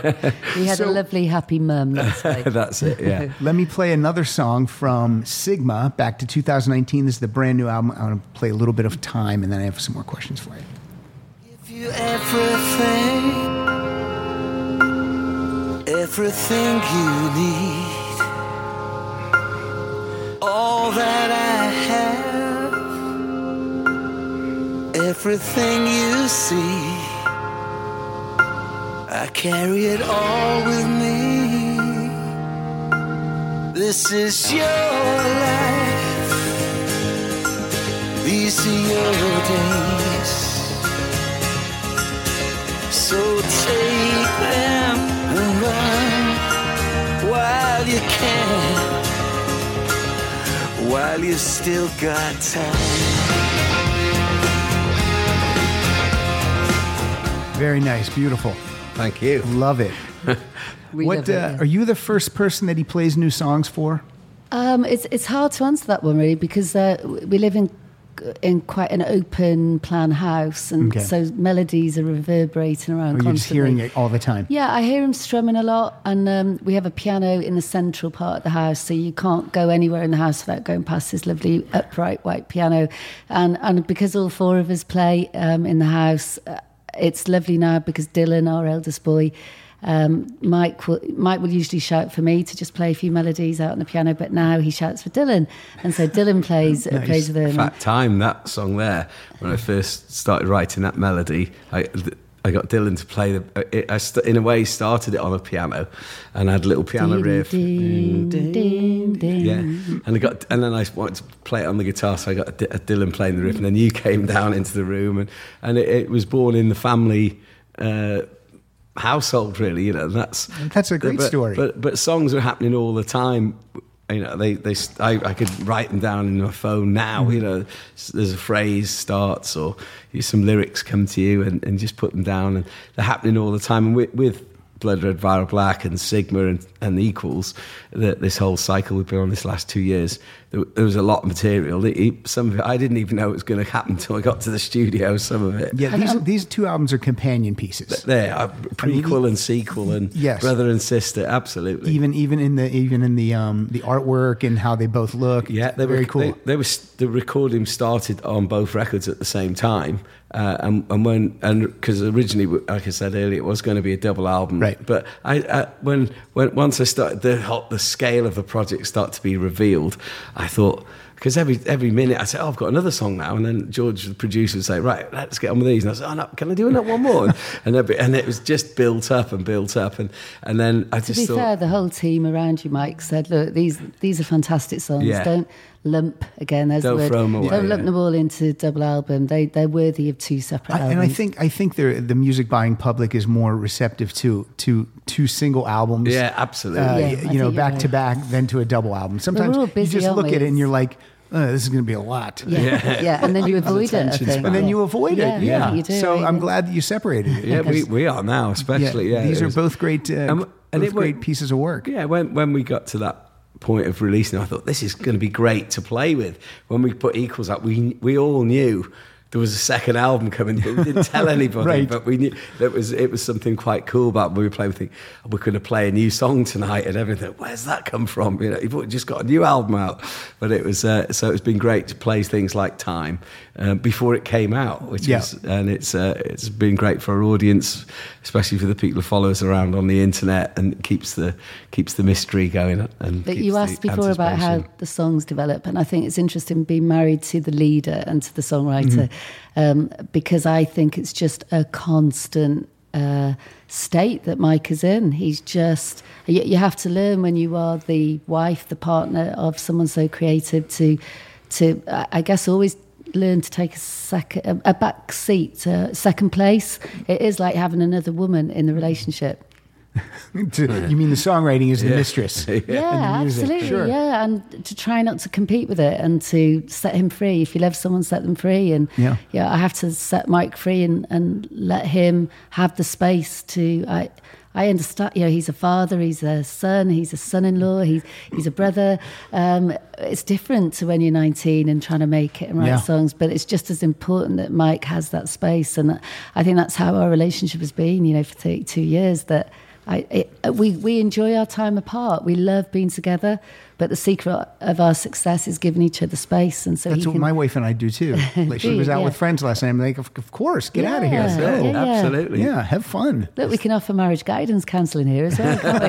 Speaker 4: He had so, a lovely, happy mum. That's,
Speaker 3: that's it, yeah.
Speaker 2: Let me play another song from Sigma, back to two thousand nineteen. This is the brand new album. I'm going to play a little bit of Time, and then I have some more questions for you.
Speaker 1: Give you everything, everything you need, all that I have. Everything you see, I carry it all with me. This is your life, these are your days. So take them and run while you can, while you still got time.
Speaker 2: Very nice, beautiful.
Speaker 3: Thank you.
Speaker 2: Love it. What
Speaker 4: love it,
Speaker 2: uh,
Speaker 4: yeah.
Speaker 2: Are you the first person that he plays new songs for?
Speaker 4: Um, it's it's hard to answer that one really, because uh, we live in in quite an open plan house, and
Speaker 2: Okay.
Speaker 4: so melodies are reverberating around
Speaker 2: Or you're
Speaker 4: constantly.
Speaker 2: just hearing it all the time?
Speaker 4: Yeah, I hear him strumming a lot, and um, we have a piano in the central part of the house, so you can't go anywhere in the house without going past this lovely upright white piano. And and because all four of us play um, in the house, uh, it's lovely now because Dylan, our eldest boy, um, Mike will, Mike will usually shout for me to just play a few melodies out on the piano, but now he shouts for Dylan, and so Dylan plays nice. plays with him.
Speaker 3: Fat Time, that song there, when I first started writing that melody, I, I got Dylan to play the. It, I st- in a way started it on a piano, and I had a little piano
Speaker 4: ding,
Speaker 3: riff.
Speaker 4: Ding, ding, ding, ding.
Speaker 3: Yeah, and I got, and then I wanted to play it on the guitar, so I got a, D- a Dylan playing the riff, and then you came down into the room, and and it, it was born in the family. Uh, household, really, you know. That's
Speaker 2: that's a great
Speaker 3: but,
Speaker 2: story.
Speaker 3: But but songs are happening all the time. You know, they they I, I could write them down in my phone now. Mm-hmm. You know, there's a phrase starts or some lyrics come to you, and, and just put them down, and they're happening all the time. And with, with Blood Red Viral Black and Sigma and, and the Equals, the, this whole cycle we've been on this last two years, there, there was a lot of material. It, some of it I didn't even know it was going to happen until I got to the studio. Some of it,
Speaker 2: yeah. These these two albums are companion pieces.
Speaker 3: They are prequel I mean, and sequel and
Speaker 2: yes.
Speaker 3: brother and sister. Absolutely.
Speaker 2: Even even in the even in the um, the artwork and how they both look.
Speaker 3: Yeah, they
Speaker 2: very
Speaker 3: were,
Speaker 2: cool.
Speaker 3: They, they was the recording started on both records at the same time. Uh, and, and when and because originally, like I said earlier, it was going to be a double album,
Speaker 2: right?
Speaker 3: But I, I when when once I started the the scale of the project started to be revealed, I thought, because every every minute I say, oh, I've got another song now, and then George, the producer, would say, right, let's get on with these, and I said, oh no, can I do another one more? and every, and it was just built up and built up, and and then I just
Speaker 4: to be
Speaker 3: thought,
Speaker 4: fair, the whole team around you, Mike, said, look, these these are fantastic songs.
Speaker 3: Yeah.
Speaker 4: Don't lump again. There's
Speaker 3: Don't
Speaker 4: the word.
Speaker 3: throw them away,
Speaker 4: Don't
Speaker 3: yeah.
Speaker 4: lump them all into double album. They they're worthy of two separate
Speaker 2: I,
Speaker 4: albums.
Speaker 2: and I think I think the the music buying public is more receptive to to two single albums.
Speaker 3: yeah, absolutely.
Speaker 2: Uh,
Speaker 4: Yeah, I
Speaker 2: you
Speaker 4: think
Speaker 2: know,
Speaker 4: you're
Speaker 2: back
Speaker 4: right.
Speaker 2: to back, then to a double album. Sometimes
Speaker 4: all
Speaker 2: you
Speaker 4: busy,
Speaker 2: just
Speaker 4: aren't
Speaker 2: look
Speaker 4: we?
Speaker 2: at it and you're like, oh, this is going to be a lot.
Speaker 4: Yeah, yeah, yeah. And then you avoid it, I
Speaker 3: attention
Speaker 4: think.
Speaker 3: span.
Speaker 2: And then
Speaker 4: yeah.
Speaker 2: you avoid
Speaker 4: yeah,
Speaker 2: it. Yeah.
Speaker 4: you do.
Speaker 2: so
Speaker 4: right?
Speaker 2: I'm glad that you separated it.
Speaker 3: yeah, we, we are now, especially. Yeah,
Speaker 2: these
Speaker 3: it
Speaker 2: are
Speaker 3: was-
Speaker 2: both great, uh,
Speaker 3: And-
Speaker 2: both
Speaker 3: and it
Speaker 2: great
Speaker 3: went-
Speaker 2: pieces of work.
Speaker 3: Yeah, when when we got to that point of releasing, I thought this is going to be great to play with. When we put Equals up, we we all knew there was a second album coming, but we didn't tell anybody.
Speaker 2: Right.
Speaker 3: But we knew that was it was something quite cool about when we were playing. We think oh, we're going to play a new song tonight, and everything. Where's that come from? You know, you've just got a new album out. But it was uh, so it's been great to play things like Time uh, before it came out, which
Speaker 2: Yeah.
Speaker 3: is and it's uh, it's been great for our audience, especially for the people who follow us around on the internet, and keeps the keeps the mystery going. And
Speaker 4: But
Speaker 3: keeps
Speaker 4: you
Speaker 3: the
Speaker 4: asked before about how
Speaker 3: anticipation.
Speaker 4: the songs develop, and I think it's interesting being married to the leader and to the songwriter,
Speaker 3: Mm-hmm.
Speaker 4: um, because I think it's just a constant uh, state that Mike is in. He's just, you, you have to learn when you are the wife, the partner of someone so creative to, to I guess, always learn to take a second, a back seat, a second place. It is like having another woman in the relationship.
Speaker 2: To- you mean the songwriting is the
Speaker 3: Yeah.
Speaker 2: mistress?
Speaker 4: Yeah,
Speaker 2: And the music,
Speaker 4: absolutely.
Speaker 2: sure.
Speaker 4: Yeah, and to try not to compete with it and to set him free. If you love someone, set them free. And
Speaker 2: Yeah.
Speaker 4: yeah, I have to set Mike free and, and let him have the space to. I I understand. You know, he's a father, he's a son, he's a son-in-law, he's he's a brother. Um, it's different to when you're nineteen and trying to make it and write
Speaker 2: Yeah.
Speaker 4: songs. But it's just as important that Mike has that space, and I think that's how our relationship has been. You know, for thirty-two years that. I, it, we we enjoy our time apart. We love being together, but the secret of our success is giving each other space. And so
Speaker 2: That's
Speaker 4: he
Speaker 2: what
Speaker 4: can,
Speaker 2: my wife and I do too. Like she
Speaker 4: Do
Speaker 2: was
Speaker 4: you?
Speaker 2: out
Speaker 4: Yeah.
Speaker 2: with friends last night. I'm like, of, of course, get out of here.
Speaker 4: Yeah.
Speaker 2: Let's go.
Speaker 3: Yeah,
Speaker 4: yeah.
Speaker 3: absolutely.
Speaker 2: Yeah, have fun.
Speaker 4: look. We can offer marriage guidance counselling here as well, can't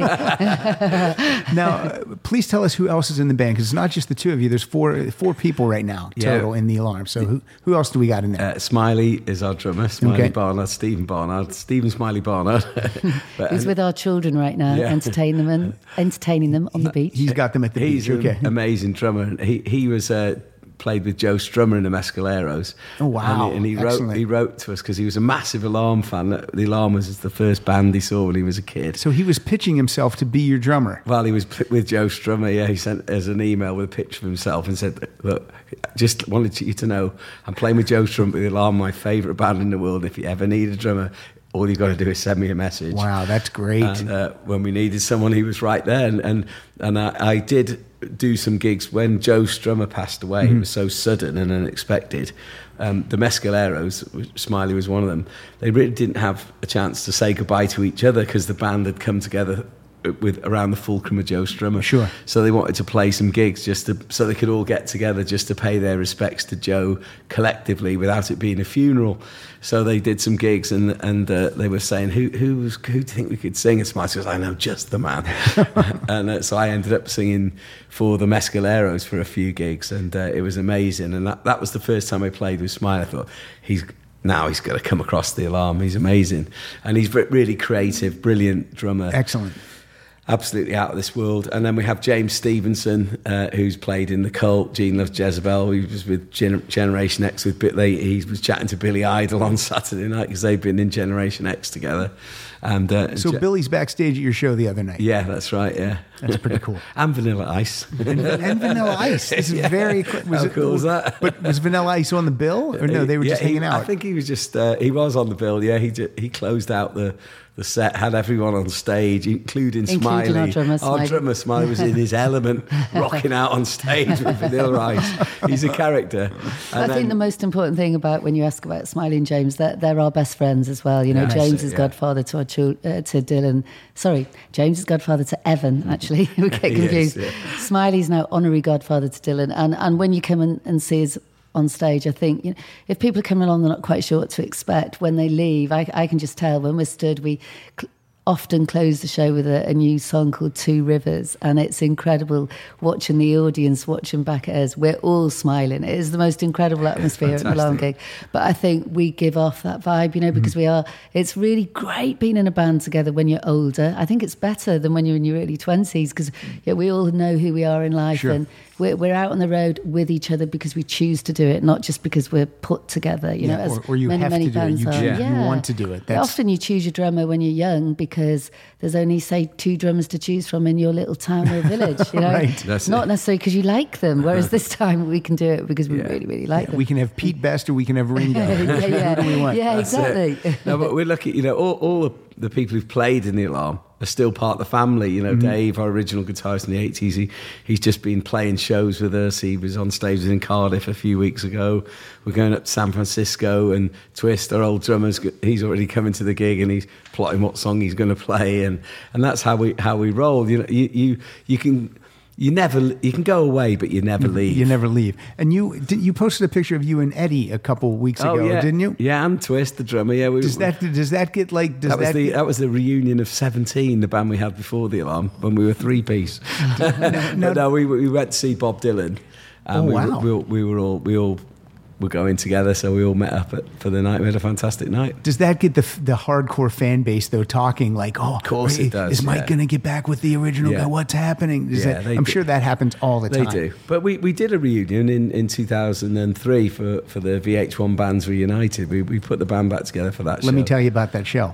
Speaker 4: we?
Speaker 2: Now, uh, please tell us who else is in the band, because it's not just the two of you. There's four four people right now
Speaker 3: Yeah.
Speaker 2: total in the Alarm. So who who else do we got in there?
Speaker 3: Uh, Smiley is our drummer, Smiley
Speaker 2: Okay.
Speaker 3: Barnard, Stephen Barnard, Stephen Smiley Barnard. But,
Speaker 4: He's with our children right now,
Speaker 3: Yeah.
Speaker 4: entertaining them and entertaining them on the beach.
Speaker 2: He's got them at the
Speaker 3: he's
Speaker 2: beach.
Speaker 3: an
Speaker 2: Okay.
Speaker 3: amazing drummer. And He he was uh, played with Joe Strummer in the Mescaleros.
Speaker 2: Oh, wow.
Speaker 3: And, he- and he
Speaker 2: Excellent.
Speaker 3: wrote he wrote to us because he was a massive Alarm fan. The Alarm was the first band he saw when he was a kid.
Speaker 2: So he was pitching himself to be your drummer.
Speaker 3: While he was p- with Joe Strummer, yeah, he sent us an email with a picture of himself and said, "Look, just wanted you to know, I'm playing with Joe Strummer with the Alarm, my favourite band in the world. If you ever need a drummer, all you got to do is send me a message."
Speaker 2: Wow, that's great.
Speaker 3: And uh, when we needed someone, he was right there. And and, and I, I did do some gigs when Joe Strummer passed away.
Speaker 2: Mm-hmm.
Speaker 3: It was so sudden and unexpected. Um, the Mescaleros, Smiley was one of them. They really didn't have a chance to say goodbye to each other because the band had come together with around the fulcrum of Joe Strummer.
Speaker 2: Sure.
Speaker 3: So they wanted to play some gigs just to, so they could all get together just to pay their respects to Joe collectively without it being a funeral. So they did some gigs, and and uh, they were saying, who who was, who do you think we could sing? And Smiley goes, I know just the man. And uh, so I ended up singing for the Mescaleros for a few gigs, and uh, it was amazing. And that, that was the first time I played with Smiley. I thought, he's now he's going to come across the alarm. He's amazing, and he's really creative, brilliant drummer.
Speaker 2: Excellent.
Speaker 3: Absolutely out of this world. And then we have James Stevenson, uh, who's played in The Cult, Gene Loves Jezebel. He was with Gen- Generation X with Billy. He was chatting to Billy Idol on Saturday night because they've been in Generation X together. And uh,
Speaker 2: so Je- Billy's backstage at your show the other night.
Speaker 3: Yeah, that's right. Yeah,
Speaker 2: that's pretty cool.
Speaker 3: And Vanilla Ice.
Speaker 2: and, and Vanilla Ice. This is
Speaker 3: yeah.
Speaker 2: very cool. Was
Speaker 3: How
Speaker 2: it,
Speaker 3: cool was that?
Speaker 2: But was Vanilla Ice on the bill, or no? They were
Speaker 3: yeah,
Speaker 2: just hanging
Speaker 3: he,
Speaker 2: out.
Speaker 3: I think he was just uh, he was on the bill. Yeah, he just, he closed out the. The set, had everyone on stage, including,
Speaker 4: including
Speaker 3: Smiley.
Speaker 4: Our drummer, Smiley.
Speaker 3: Our drummer Smiley was in his element, rocking out on stage with Vanilla Ice. He's a character. And
Speaker 4: I
Speaker 3: then,
Speaker 4: think the most important thing about when you ask about Smiley and James, that they're our best friends as well. You know,
Speaker 3: Yeah,
Speaker 4: James
Speaker 3: it,
Speaker 4: is
Speaker 3: yeah.
Speaker 4: godfather to our chil- uh, to Dylan. Sorry, James is godfather to Evan. Actually, we get confused.
Speaker 3: Yes, yeah.
Speaker 4: Smiley's now honorary godfather to Dylan, and and when you come and, and see us on stage, I think, you know, if people are coming along, they're not quite sure what to expect. When they leave, I, I can just tell when we're stood, we cl- often close the show with a, a new song called Two Rivers, and it's incredible watching the audience watching back at us. We're all smiling. It is the most incredible atmosphere at an alarm gig. But I think we give off that vibe, you know, because mm-hmm. we are, it's really great being in a band together when you're older. I think it's better than when you're in your early twenties, because yeah, we all know who we are in life.
Speaker 2: Sure.
Speaker 4: And we're, we're out on the road with each other because we choose to do it, not just because we're put together, you
Speaker 2: yeah,
Speaker 4: know, as
Speaker 2: or, or you
Speaker 4: many,
Speaker 2: have
Speaker 4: many
Speaker 2: to do it.
Speaker 4: bands
Speaker 2: You,
Speaker 4: are.
Speaker 2: yeah.
Speaker 4: Yeah.
Speaker 2: you want to do it.
Speaker 4: That's... Often you choose your drummer when you're young because there's only, say, two drummers to choose from in your little town or village, you know.
Speaker 2: Right.
Speaker 3: That's
Speaker 4: not
Speaker 3: it.
Speaker 4: necessarily because you like them, whereas this time we can do it because we
Speaker 3: Yeah.
Speaker 4: really, really like
Speaker 2: Yeah,
Speaker 4: them.
Speaker 2: we can have Pete Best or we can have Ringo.
Speaker 4: yeah, yeah,
Speaker 2: Who do we want?
Speaker 4: yeah,
Speaker 3: That's
Speaker 4: exactly.
Speaker 3: it. No, but we're lucky, you know, all, all the, the people who've played in the Alarm are still part of the family. You know, mm-hmm. Dave, our original guitarist in the eighties, he, he's just been playing shows with us. He was on stage in Cardiff a few weeks ago. We're going up to San Francisco, and Twist, our old drummer's, he's already coming to the gig and he's plotting what song he's going to play, and, and that's how we how we roll. You know, you you, you can... You never, you can go away, but you never leave.
Speaker 2: You never leave. And you did, you posted a picture of you and Eddie a couple of weeks
Speaker 3: oh,
Speaker 2: ago,
Speaker 3: yeah.
Speaker 2: didn't you?
Speaker 3: Yeah, and Twist, the drummer. Yeah, we,
Speaker 2: Does that does that get like does
Speaker 3: that was
Speaker 2: that
Speaker 3: the
Speaker 2: get,
Speaker 3: that was the reunion of Seventeen, the band we had before the Alarm, when we were three piece. no, no, no, we we went to see Bob Dylan. And
Speaker 2: oh
Speaker 3: we,
Speaker 2: wow!
Speaker 3: We, we, we were all we all were going together, so we all met up at, for the night. We had a fantastic night.
Speaker 2: Does that get the the hardcore fan base though talking like, oh,
Speaker 3: of course
Speaker 2: hey,
Speaker 3: it does.
Speaker 2: Is Mike
Speaker 3: yeah.
Speaker 2: going to get back with the original
Speaker 3: yeah.
Speaker 2: guy? What's happening? Does
Speaker 3: Yeah,
Speaker 2: that,
Speaker 3: they
Speaker 2: I'm
Speaker 3: do.
Speaker 2: sure that happens all the
Speaker 3: They
Speaker 2: time.
Speaker 3: do. But we, we did a reunion in, in two thousand three for, for the V H one Bands Reunited. We we put the band back together for that show.
Speaker 2: Let me tell you about that show.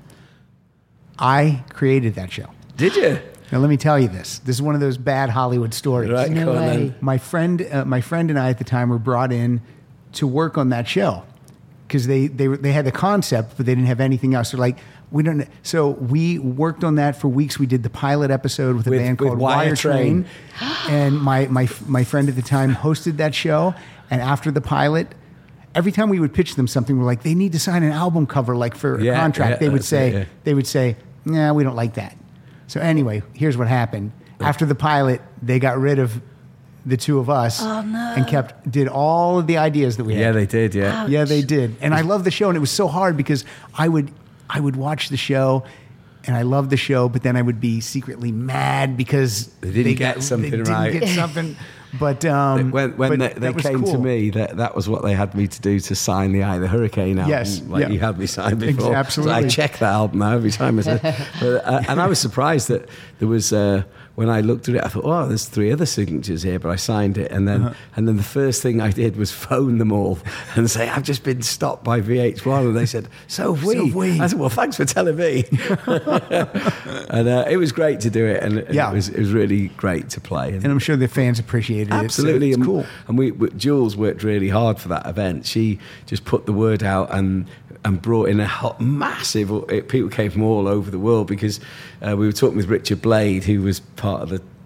Speaker 2: I created that show.
Speaker 3: Did you?
Speaker 2: Now let me tell you this. This is one of those bad Hollywood stories.
Speaker 3: Right,
Speaker 4: No
Speaker 3: go on
Speaker 4: way.
Speaker 3: then.
Speaker 2: My friend, uh, my friend and I at the time were brought in to work on that show because they they were, they had the concept, but they didn't have anything else. They're like, we don't. So we worked on that for weeks. We did the pilot episode with a
Speaker 3: With-
Speaker 2: band
Speaker 3: with
Speaker 2: called
Speaker 3: Wire
Speaker 2: Wire Train, and my my my friend at the time hosted that show. And after the pilot, every time we would pitch them something, we're like, they need to sign an album cover, like for a
Speaker 3: Yeah,
Speaker 2: contract.
Speaker 3: yeah,
Speaker 2: they would
Speaker 3: that's
Speaker 2: say,
Speaker 3: it, yeah.
Speaker 2: they would say, nah, we don't like that. So anyway, here's what happened. After the pilot, they got rid of the two of us
Speaker 4: Oh, no.
Speaker 2: and kept did all of the ideas that we
Speaker 3: Yeah,
Speaker 2: had.
Speaker 3: they did. Yeah.
Speaker 2: Yeah, they did. And I love the show, and it was so hard because I would I would watch the show, and I loved the show, but then I would be secretly mad because
Speaker 3: They didn't get
Speaker 2: got-
Speaker 3: something
Speaker 2: they didn't
Speaker 3: right.
Speaker 2: Get something. But um,
Speaker 3: when when
Speaker 2: but
Speaker 3: they,
Speaker 2: that
Speaker 3: they
Speaker 2: was
Speaker 3: came to
Speaker 2: cool.
Speaker 3: me, that that was what they had me to do to sign the Eye of the Hurricane album.
Speaker 2: Yes,
Speaker 3: like
Speaker 2: yeah.
Speaker 3: you had me sign
Speaker 2: Ex-
Speaker 3: before.
Speaker 2: absolutely.
Speaker 3: So I check that album now every time. I said, but, uh, and I was surprised that there was. Uh, when I looked at it, I thought, oh, there's three other signatures here, but I signed it, and then uh-huh. and then the first thing I did was phone them all and say, I've just been stopped by V H one, and they said, so have we.
Speaker 2: So have we.
Speaker 3: I said, well, thanks for telling me. And uh, it was great to do it, and
Speaker 2: Yeah.
Speaker 3: it was it was really great to play.
Speaker 2: And I'm sure the fans appreciated
Speaker 3: Absolutely,
Speaker 2: it. So it's
Speaker 3: and,
Speaker 2: cool.
Speaker 3: And we, we, Jules worked really hard for that event. She just put the word out and and brought in a hot, massive. It, people came from all over the world because uh, we were talking with Richard Blade, who was part of the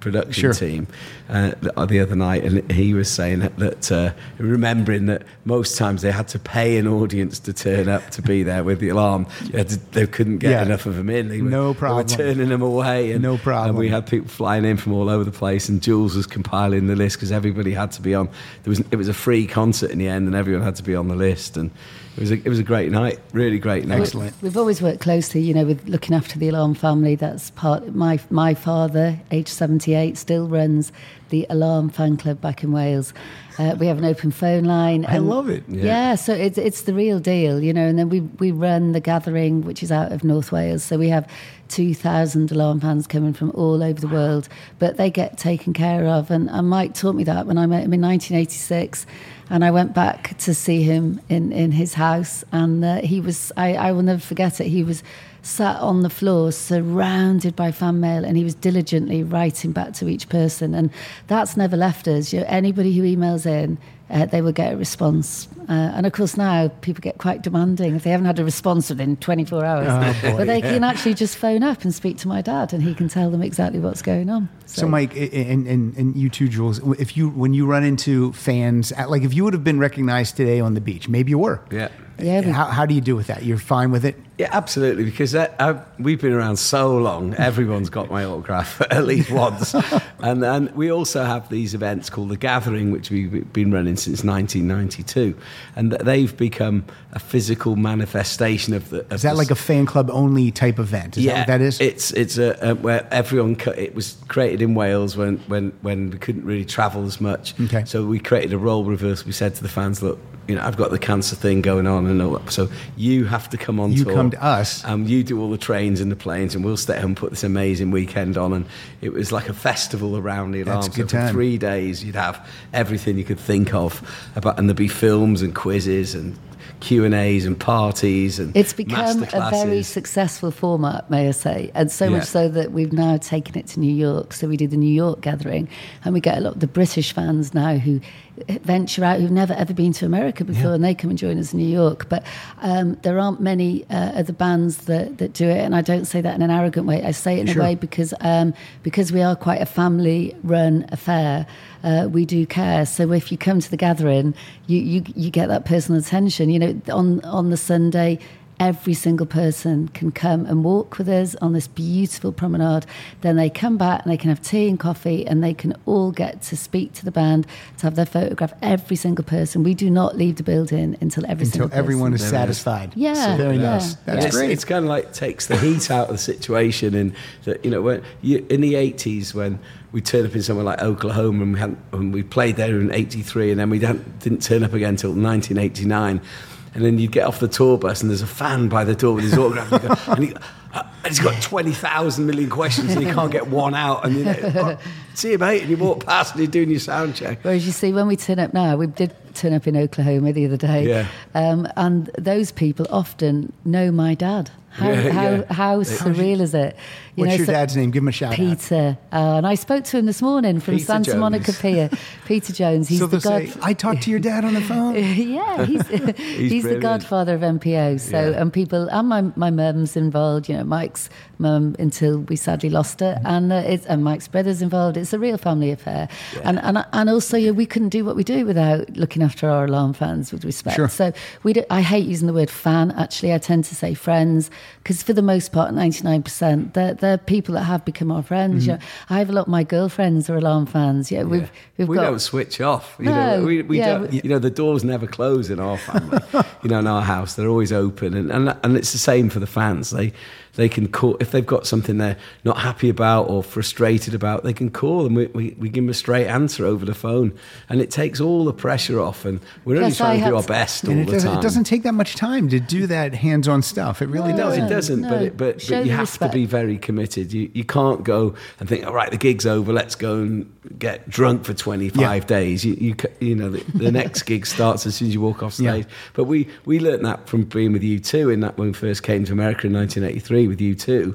Speaker 3: production
Speaker 2: Sure.
Speaker 3: team uh, the, the other night, and he was saying that, that uh, remembering that most times they had to pay an audience to turn up to be there with the alarm. They, had to, they couldn't get
Speaker 2: Yeah.
Speaker 3: enough of them in. They were,
Speaker 2: No problem.
Speaker 3: They were turning them away. And,
Speaker 2: No problem.
Speaker 3: And we had people flying in from all over the place, and Jules was compiling the list because everybody had to be on. There was it was a free concert in the end, and everyone had to be on the list. And it was a, it was a great night, really great night.
Speaker 2: Excellent.
Speaker 4: We've always worked closely, you know, with looking after the Alarm family. That's part. My my father, age seventy-eight, still runs the Alarm fan club back in Wales. Uh, we have an open phone line.
Speaker 2: I
Speaker 4: and-
Speaker 2: love it.
Speaker 3: Yeah.
Speaker 4: Yeah, so it's it's the real deal, you know. And then we we run the gathering, which is out of North Wales. So we have two thousand Alarm fans coming from all over the world, but they get taken care of. And, and Mike taught me that when I met him in nineteen eighty-six. And I went back to see him in, in his house, and uh, he was, I, I will never forget it, he was sat on the floor surrounded by fan mail, and he was diligently writing back to each person. And that's never left us. You know, anybody who emails in, uh, they will get a response. Uh, and of course now people get quite demanding if they haven't had a response within twenty-four hours.
Speaker 2: Oh, boy,
Speaker 4: but they
Speaker 2: yeah.
Speaker 4: can actually just phone up and speak to my dad, and he can tell them exactly what's going on.
Speaker 2: So, Mike, and, and, and you too, Jules, if you when you run into fans, at, like if you would have been recognized today on the beach, maybe you were.
Speaker 3: Yeah.
Speaker 4: Yeah, we-
Speaker 2: How, how do you do with that? You're fine with it?
Speaker 3: Yeah, absolutely. Because that, I, we've been around so long, everyone's got my autograph at least once. and and we also have these events called The Gathering, which we've been running since nineteen ninety-two. And they've become a physical manifestation of the... Of
Speaker 2: Is that
Speaker 3: the,
Speaker 2: like a fan club only type event? Is
Speaker 3: yeah,
Speaker 2: that what that is?
Speaker 3: It's it's a, a where everyone cu- it was created in Wales when, when, when we couldn't really travel as much.
Speaker 2: Okay.
Speaker 3: So we created a role reversal. We said to the fans, look, you know, I've got the cancer thing going on and all that. So you have to come on
Speaker 2: You
Speaker 3: tour.
Speaker 2: come to us.
Speaker 3: Um, you do all the trains and the planes, and we'll stay at home and put this amazing weekend on. And it was like a festival around the Alarm.
Speaker 2: That's a good
Speaker 3: so for
Speaker 2: time.
Speaker 3: three days, you'd have everything you could think of about, and there'd be films and quizzes and Q and A's and parties and
Speaker 4: It's become a
Speaker 3: masterclasses.
Speaker 4: very successful format, may I say, and so
Speaker 3: Yeah.
Speaker 4: much so that we've now taken it to New York. So we did the New York gathering, and we get a lot of the British fans now who venture out, who've never ever been to America before,
Speaker 2: Yeah.
Speaker 4: and they come and join us in New York. But um, there aren't many uh, other bands that, that do it, and I don't say that in an arrogant way. I say it in
Speaker 2: Sure.
Speaker 4: a way because um, because we are quite a family-run affair. Uh, we do care. So if you come to the gathering, you, you you get that personal attention. You know, on on the Sunday, every single person can come and walk with us on this beautiful promenade. Then they come back and they can have tea and coffee, and they can all get to speak to the band, to have their photograph. Every single person. We do not leave the building until every
Speaker 2: Until
Speaker 4: single
Speaker 2: everyone
Speaker 4: person.
Speaker 2: is
Speaker 3: There it is.
Speaker 2: satisfied.
Speaker 4: Yeah,
Speaker 2: So very
Speaker 4: yeah,
Speaker 2: nice. That's
Speaker 3: it's,
Speaker 2: great.
Speaker 3: It's kind of like takes the heat out of the situation, and that, you know, when you, in the eighties when we turned up in somewhere like Oklahoma, and we hadn't, and we played there in eighty-three, and then we didn't, didn't turn up again until nineteen eighty-nine. And then you get off the tour bus, and there's a fan by the door with his autograph, and, you go, and, he, uh, and he's got twenty thousand million questions, and he can't get one out. And you know, oh, see you, mate, and you walk past, and you're doing your sound check.
Speaker 4: Whereas you see, when we turn up now, we did turn up in Oklahoma the other day,
Speaker 3: Yeah.
Speaker 4: um, and those people often know my dad. How
Speaker 3: Yeah,
Speaker 4: how,
Speaker 3: yeah.
Speaker 4: how surreal is it? You
Speaker 2: What's
Speaker 4: know,
Speaker 2: your
Speaker 4: so-
Speaker 2: dad's name? Give him a shout out.
Speaker 4: Peter, uh, and I spoke to him this morning from
Speaker 3: Peter
Speaker 4: Santa
Speaker 3: Jones.
Speaker 4: Monica Pier. Peter Jones, he's
Speaker 2: So
Speaker 4: the
Speaker 2: they'll
Speaker 4: god.
Speaker 2: say, I talked to your dad on the phone.
Speaker 4: yeah, he's, he's, the
Speaker 3: brilliant.
Speaker 4: godfather of M P O. So,
Speaker 3: Yeah.
Speaker 4: and people, and my my mum's involved. You know, Mike's mum until we sadly lost her, and uh, it's and Mike's brother's involved. It's a real family affair, and and and also yeah, we couldn't do what we do without looking after our Alarm fans with respect.
Speaker 2: Sure.
Speaker 4: So we do, I hate using the word fan. Actually, I tend to say friends, because for the most part, ninety-nine percent, they're they're people that have become our friends.
Speaker 2: Mm-hmm.
Speaker 4: You know, I have a lot of my girlfriends are Alarm fans. Yeah, we've we've
Speaker 3: we
Speaker 4: got.
Speaker 3: don't switch off. You
Speaker 4: No,
Speaker 3: know, we, we
Speaker 4: yeah,
Speaker 3: don't,
Speaker 4: we-
Speaker 3: you know, the doors never close in our family. You know, in our house, they're always open, and, and and it's the same for the fans. They they can call if they've got something they're not happy about or frustrated about. They can call, and we we, we give them a straight answer over the phone, and it takes all the pressure off. And we're only
Speaker 4: Plus,
Speaker 3: trying
Speaker 4: I
Speaker 3: to do
Speaker 4: had
Speaker 3: our
Speaker 4: to-
Speaker 3: best
Speaker 2: And
Speaker 3: all
Speaker 2: it
Speaker 3: the
Speaker 2: doesn't,
Speaker 3: time.
Speaker 2: it doesn't take that much time to do that hands-on stuff. It really
Speaker 3: No,
Speaker 2: doesn't.
Speaker 3: it doesn't.
Speaker 4: No.
Speaker 3: But it, but,
Speaker 4: Show
Speaker 3: but you
Speaker 4: the
Speaker 3: have
Speaker 4: respect.
Speaker 3: to be very committed. You you can't go and think, all right, the gig's over. Let's go and get drunk for twenty-five
Speaker 2: Yeah.
Speaker 3: days. You you ca- you know the, the next gig starts as soon as you walk off stage.
Speaker 2: Yeah.
Speaker 3: But we we learnt that from being with U two in that when we first came to America in nineteen eighty-three with U two.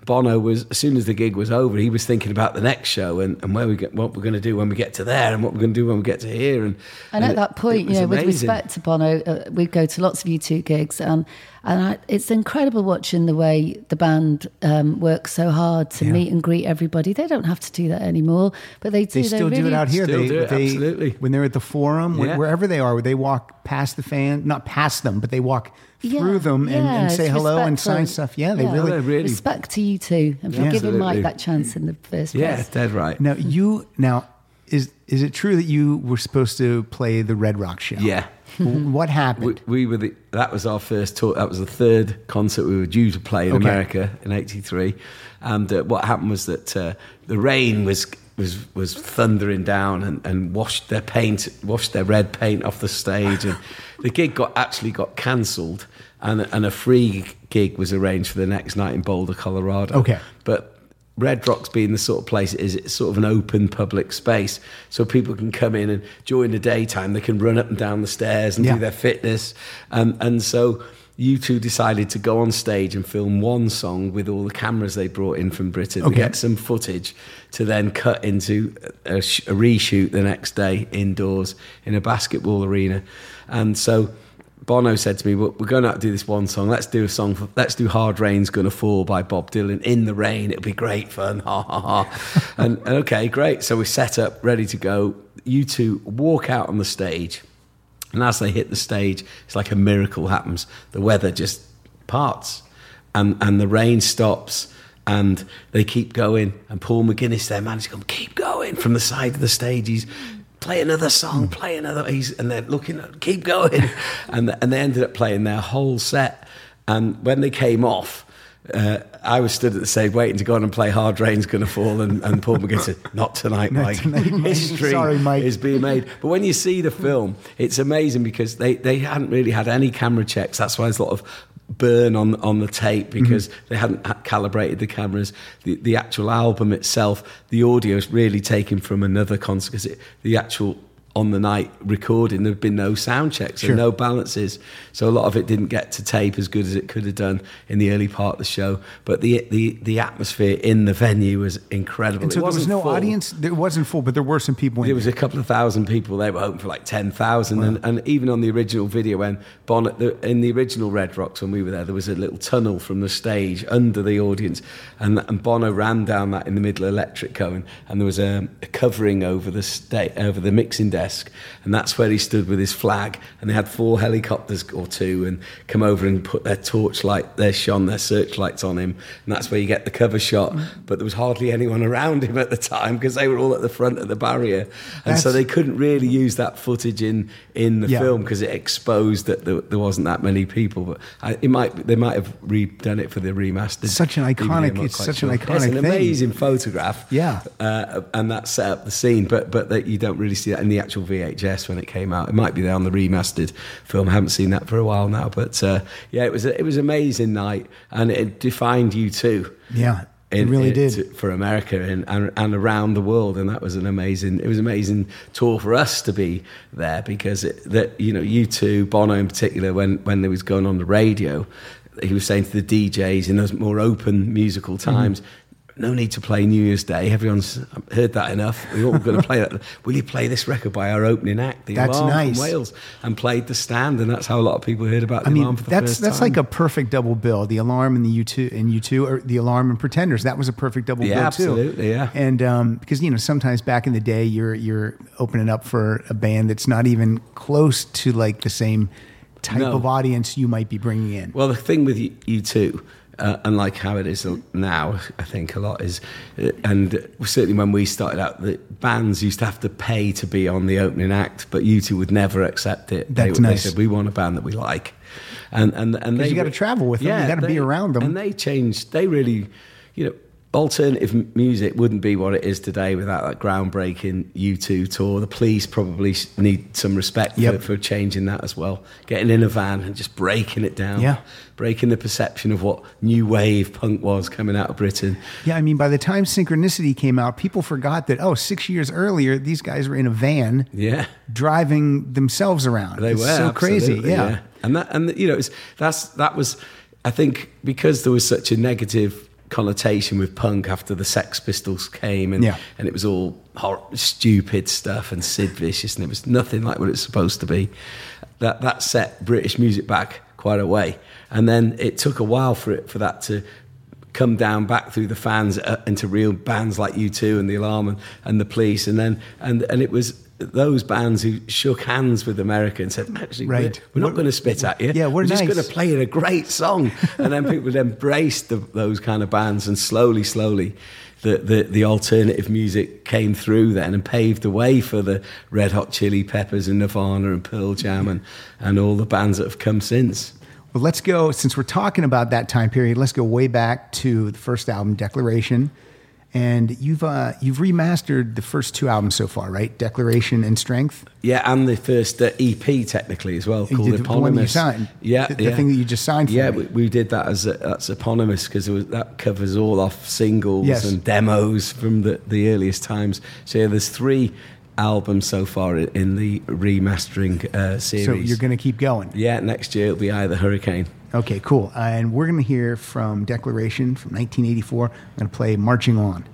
Speaker 3: Bono was, as soon as the gig was over, he was thinking about the next show and, and where we get, what we're going to do when we get to there and what we're going to do when we get to here. And,
Speaker 4: and,
Speaker 3: and
Speaker 4: at that point, you know,
Speaker 3: amazing.
Speaker 4: with respect to Bono, uh, we'd go to lots of U two gigs, and and I, it's incredible watching the way the band um, works so hard to
Speaker 2: Yeah.
Speaker 4: meet and greet everybody. They don't have to do that anymore, but they do.
Speaker 2: They still
Speaker 4: really,
Speaker 2: do it out here.
Speaker 3: Still
Speaker 2: They,
Speaker 3: do it,
Speaker 2: they,
Speaker 3: absolutely.
Speaker 2: When they're at the Forum, wh-
Speaker 3: Yeah.
Speaker 2: wherever they are, they walk past the fan, not past them, but they walk
Speaker 4: Yeah,
Speaker 2: through them and,
Speaker 4: yeah,
Speaker 2: and say
Speaker 4: it's
Speaker 2: hello and
Speaker 4: respectful.
Speaker 2: sign stuff. Yeah, they
Speaker 4: Yeah.
Speaker 2: really.
Speaker 3: They're really,
Speaker 4: Respect to you too, and for
Speaker 3: Yeah.
Speaker 4: giving Mike
Speaker 3: Absolutely.
Speaker 4: that chance in the first place.
Speaker 3: yeah, dead right.
Speaker 2: Now you now is is it true that you were supposed to play the Red Rock show?
Speaker 3: Yeah.
Speaker 2: W- What happened?
Speaker 3: We, we were the, that was our first tour. That was the third concert we were due to play in
Speaker 2: Okay.
Speaker 3: America in eighty-three. And uh, what happened was that uh, the rain was was was thundering down and, and washed their paint, washed their red paint off the stage, and the gig got actually got cancelled, and and a free gig was arranged for the next night in Boulder, Colorado.
Speaker 2: Okay.
Speaker 3: But Red Rock's being the sort of place it is, it's sort of an open public space, so people can come in and during the daytime they can run up and down the stairs and
Speaker 2: Yeah.
Speaker 3: do their fitness, and and so U two decided to go on stage and film one song with all the cameras they brought in from Britain to
Speaker 2: Okay.
Speaker 3: get some footage to then cut into a, sh- a reshoot the next day indoors in a basketball arena. And so Bono said to me, well, we're going to have to do this one song. Let's do a song. For, let's do Hard Rain's Gonna Fall by Bob Dylan in the rain. It'll be great fun. Ha, ha, ha. and, and okay, great. So we set up, ready to go. U two walk out on the stage. And as they hit the stage, it's like a miracle happens. The weather just parts and, and the rain stops and they keep going. And Paul McGuinness, their manager, goes, keep going from the side of the stage. He's play another song, play another. He's, and they're looking at, keep going. and, and they ended up playing their whole set. And when they came off, uh, I was stood at the stage waiting to go on and play Hard Rain's Gonna Fall, and, and Paul McGuinness said, not tonight,
Speaker 2: Not
Speaker 3: Mike.
Speaker 2: tonight, Mike.
Speaker 3: History
Speaker 2: Sorry, Mike.
Speaker 3: is being made. But when you see the film, it's amazing because they, they hadn't really had any camera checks. That's why there's a lot of burn on on the tape because mm-hmm. they hadn't ha- calibrated the cameras. The, the actual album itself, the audio is really taken from another concert because the actual on the night recording, there'd been no sound checks
Speaker 2: Sure.
Speaker 3: and no balances, so a lot of it didn't get to tape as good as it could have done in the early part of the show. But the the the atmosphere in the venue was incredible.
Speaker 2: And so
Speaker 3: It
Speaker 2: there was
Speaker 3: wasn't
Speaker 2: no
Speaker 3: full.
Speaker 2: audience. There wasn't full, but there were some people in
Speaker 3: There was
Speaker 2: there.
Speaker 3: a couple of thousand people. They were hoping for like ten thousand.
Speaker 2: Wow.
Speaker 3: And, and even on the original video, when Bonnet, the, in the original Red Rocks, when we were there, there was a little tunnel from the stage under the audience. And, and Bono ran down that in the middle of Electric Cone. And there was a, a covering over the sta- over the mixing desk. And that's where he stood with his flag. And they had four helicopters or two and come over and put their torchlight, their shone their searchlights on him. And that's where you get the cover shot. Mm-hmm. But there was hardly anyone around him at the time because they were all at the front of the barrier. And
Speaker 2: That's-
Speaker 3: so they couldn't really use that footage in, in the
Speaker 2: Yeah.
Speaker 3: film because it exposed that there, there wasn't that many people. But I, it might they might have redone it for the remastered.
Speaker 2: Such an
Speaker 3: D V D,
Speaker 2: iconic-
Speaker 3: I'm not
Speaker 2: it's
Speaker 3: quite
Speaker 2: such an
Speaker 3: sure.
Speaker 2: iconic
Speaker 3: It's an
Speaker 2: thing.
Speaker 3: amazing photograph.
Speaker 2: Yeah.
Speaker 3: uh, and that set up the scene. But but that you don't really see that in the actual V H S when it came out. It might be there on the remastered film. I haven't seen that for a while now. But uh, yeah, it was a, it was an amazing night, and it defined U two.
Speaker 2: Yeah. It
Speaker 3: In-
Speaker 2: really
Speaker 3: in-
Speaker 2: did.
Speaker 3: to- for America and, and and around the world, and that was an amazing. It was an amazing tour for us to be there because it, that you know U two, Bono in particular, when when they was going on the radio, he was saying to the D Js in those more open musical times. Mm-hmm. No need to play New Year's Day. Everyone's heard that enough. We're all going to play that. Will you play this record by our opening act, The
Speaker 2: That's
Speaker 3: Alarm
Speaker 2: nice.
Speaker 3: from Wales, and played The Stand, and that's how a lot of people heard about
Speaker 2: I
Speaker 3: The
Speaker 2: mean,
Speaker 3: Alarm for the
Speaker 2: that's
Speaker 3: first
Speaker 2: that's
Speaker 3: time.
Speaker 2: like a perfect double bill. The Alarm and the U two and U two, or the Alarm and Pretenders. That was a perfect double
Speaker 3: Yeah,
Speaker 2: bill
Speaker 3: absolutely,
Speaker 2: too.
Speaker 3: yeah.
Speaker 2: And um, because you know sometimes back in the day, you're you're opening up for a band that's not even close to like the same type
Speaker 3: No.
Speaker 2: of audience you might be bringing in.
Speaker 3: Well, the thing with U two, uh, unlike how it is now, I think a lot is, uh, and certainly when we started out, the bands used to have to pay to be on the opening act, but U two would never accept it.
Speaker 2: That's
Speaker 3: they,
Speaker 2: nice.
Speaker 3: They said, we want a band that we like. And, and, and they,
Speaker 2: you gotta travel with them, you gotta be
Speaker 3: they-
Speaker 2: around them.
Speaker 3: And they changed, they really, you know, alternative m- music wouldn't be what it is today without that groundbreaking U two tour. The Police probably s- need some respect
Speaker 2: Yep.
Speaker 3: for, for changing that as well. Getting in a van and just breaking it down.
Speaker 2: Yeah.
Speaker 3: Breaking the perception of what new wave punk was coming out of Britain.
Speaker 2: Yeah, I mean, by the time Synchronicity came out, people forgot that, oh, six years earlier, these guys were in a van
Speaker 3: Yeah.
Speaker 2: driving themselves around.
Speaker 3: They
Speaker 2: it's
Speaker 3: were
Speaker 2: so crazy.
Speaker 3: absolutely,
Speaker 2: Yeah.
Speaker 3: And that, and you know, it's, that's that was, I think, because there was such a negative connotation with punk after the Sex Pistols came, and
Speaker 2: Yeah.
Speaker 3: and it was all hor- stupid stuff and Sid Vicious, and it was nothing like what it's supposed to be. That that set British music back quite a way, and then it took a while for it for that to come down back through the fans uh, into real bands like U two and The Alarm and, and The Police, and then and and it was those bands who shook hands with America and said, actually,
Speaker 2: Right.
Speaker 3: we're, we're not
Speaker 2: We're-
Speaker 3: going to spit at you.
Speaker 2: yeah, we're
Speaker 3: just
Speaker 2: nice."
Speaker 3: going to play it a great song. And then people embraced the, those kind of bands, and slowly, slowly, the, the, the alternative music came through then and paved the way for the Red Hot Chili Peppers and Nirvana and Pearl Jam and, and all the bands that have come since.
Speaker 2: Well, let's go, since we're talking about that time period, let's go way back to the first album, Declaration. And you've uh, you've remastered the first two albums so far, right? Declaration and Strength.
Speaker 3: Yeah, and the first uh, E P technically as well,
Speaker 2: You
Speaker 3: called
Speaker 2: did the
Speaker 3: Eponymous.
Speaker 2: one you signed.
Speaker 3: Yeah,
Speaker 2: The- the
Speaker 3: yeah.
Speaker 2: thing that you just signed for
Speaker 3: Yeah,
Speaker 2: me.
Speaker 3: we, we did that as a, that's eponymous because that covers all off singles
Speaker 2: Yes.
Speaker 3: and demos from the, the earliest times. So yeah, there's three albums so far in, in the remastering uh, series.
Speaker 2: So you're going to keep going.
Speaker 3: Yeah, next year it'll be either Hurricane.
Speaker 2: Okay, cool. Uh, and we're going to hear from Declaration from nineteen eighty-four. I'm going to play Marching On.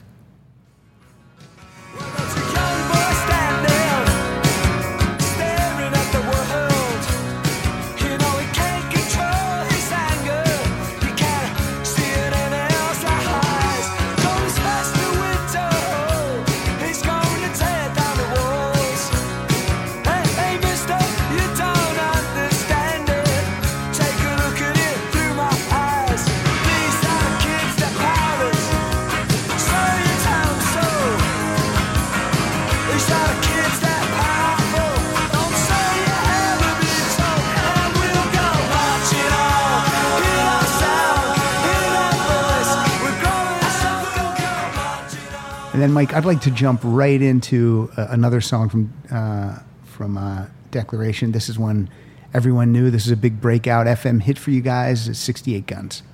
Speaker 1: There's a young boy standing, staring at the world. You know he can't control his anger. He can't see it in else eyes. Goes past the window. He's going to tear down the walls. Hey, hey, mister, you don't understand it. Take a look at it through my eyes. These are the kids that powers. So you town so. These are the kids that powerful. Don't say you ever been told. And we'll go marching on. In our sound, in our voice. We're growing so go, go marching on.
Speaker 2: And then, Mike, I'd like to jump right into uh, another song from uh, from uh, Declaration. This is one everyone knew. This is a big breakout F M hit for you guys. It's sixty-eight Guns.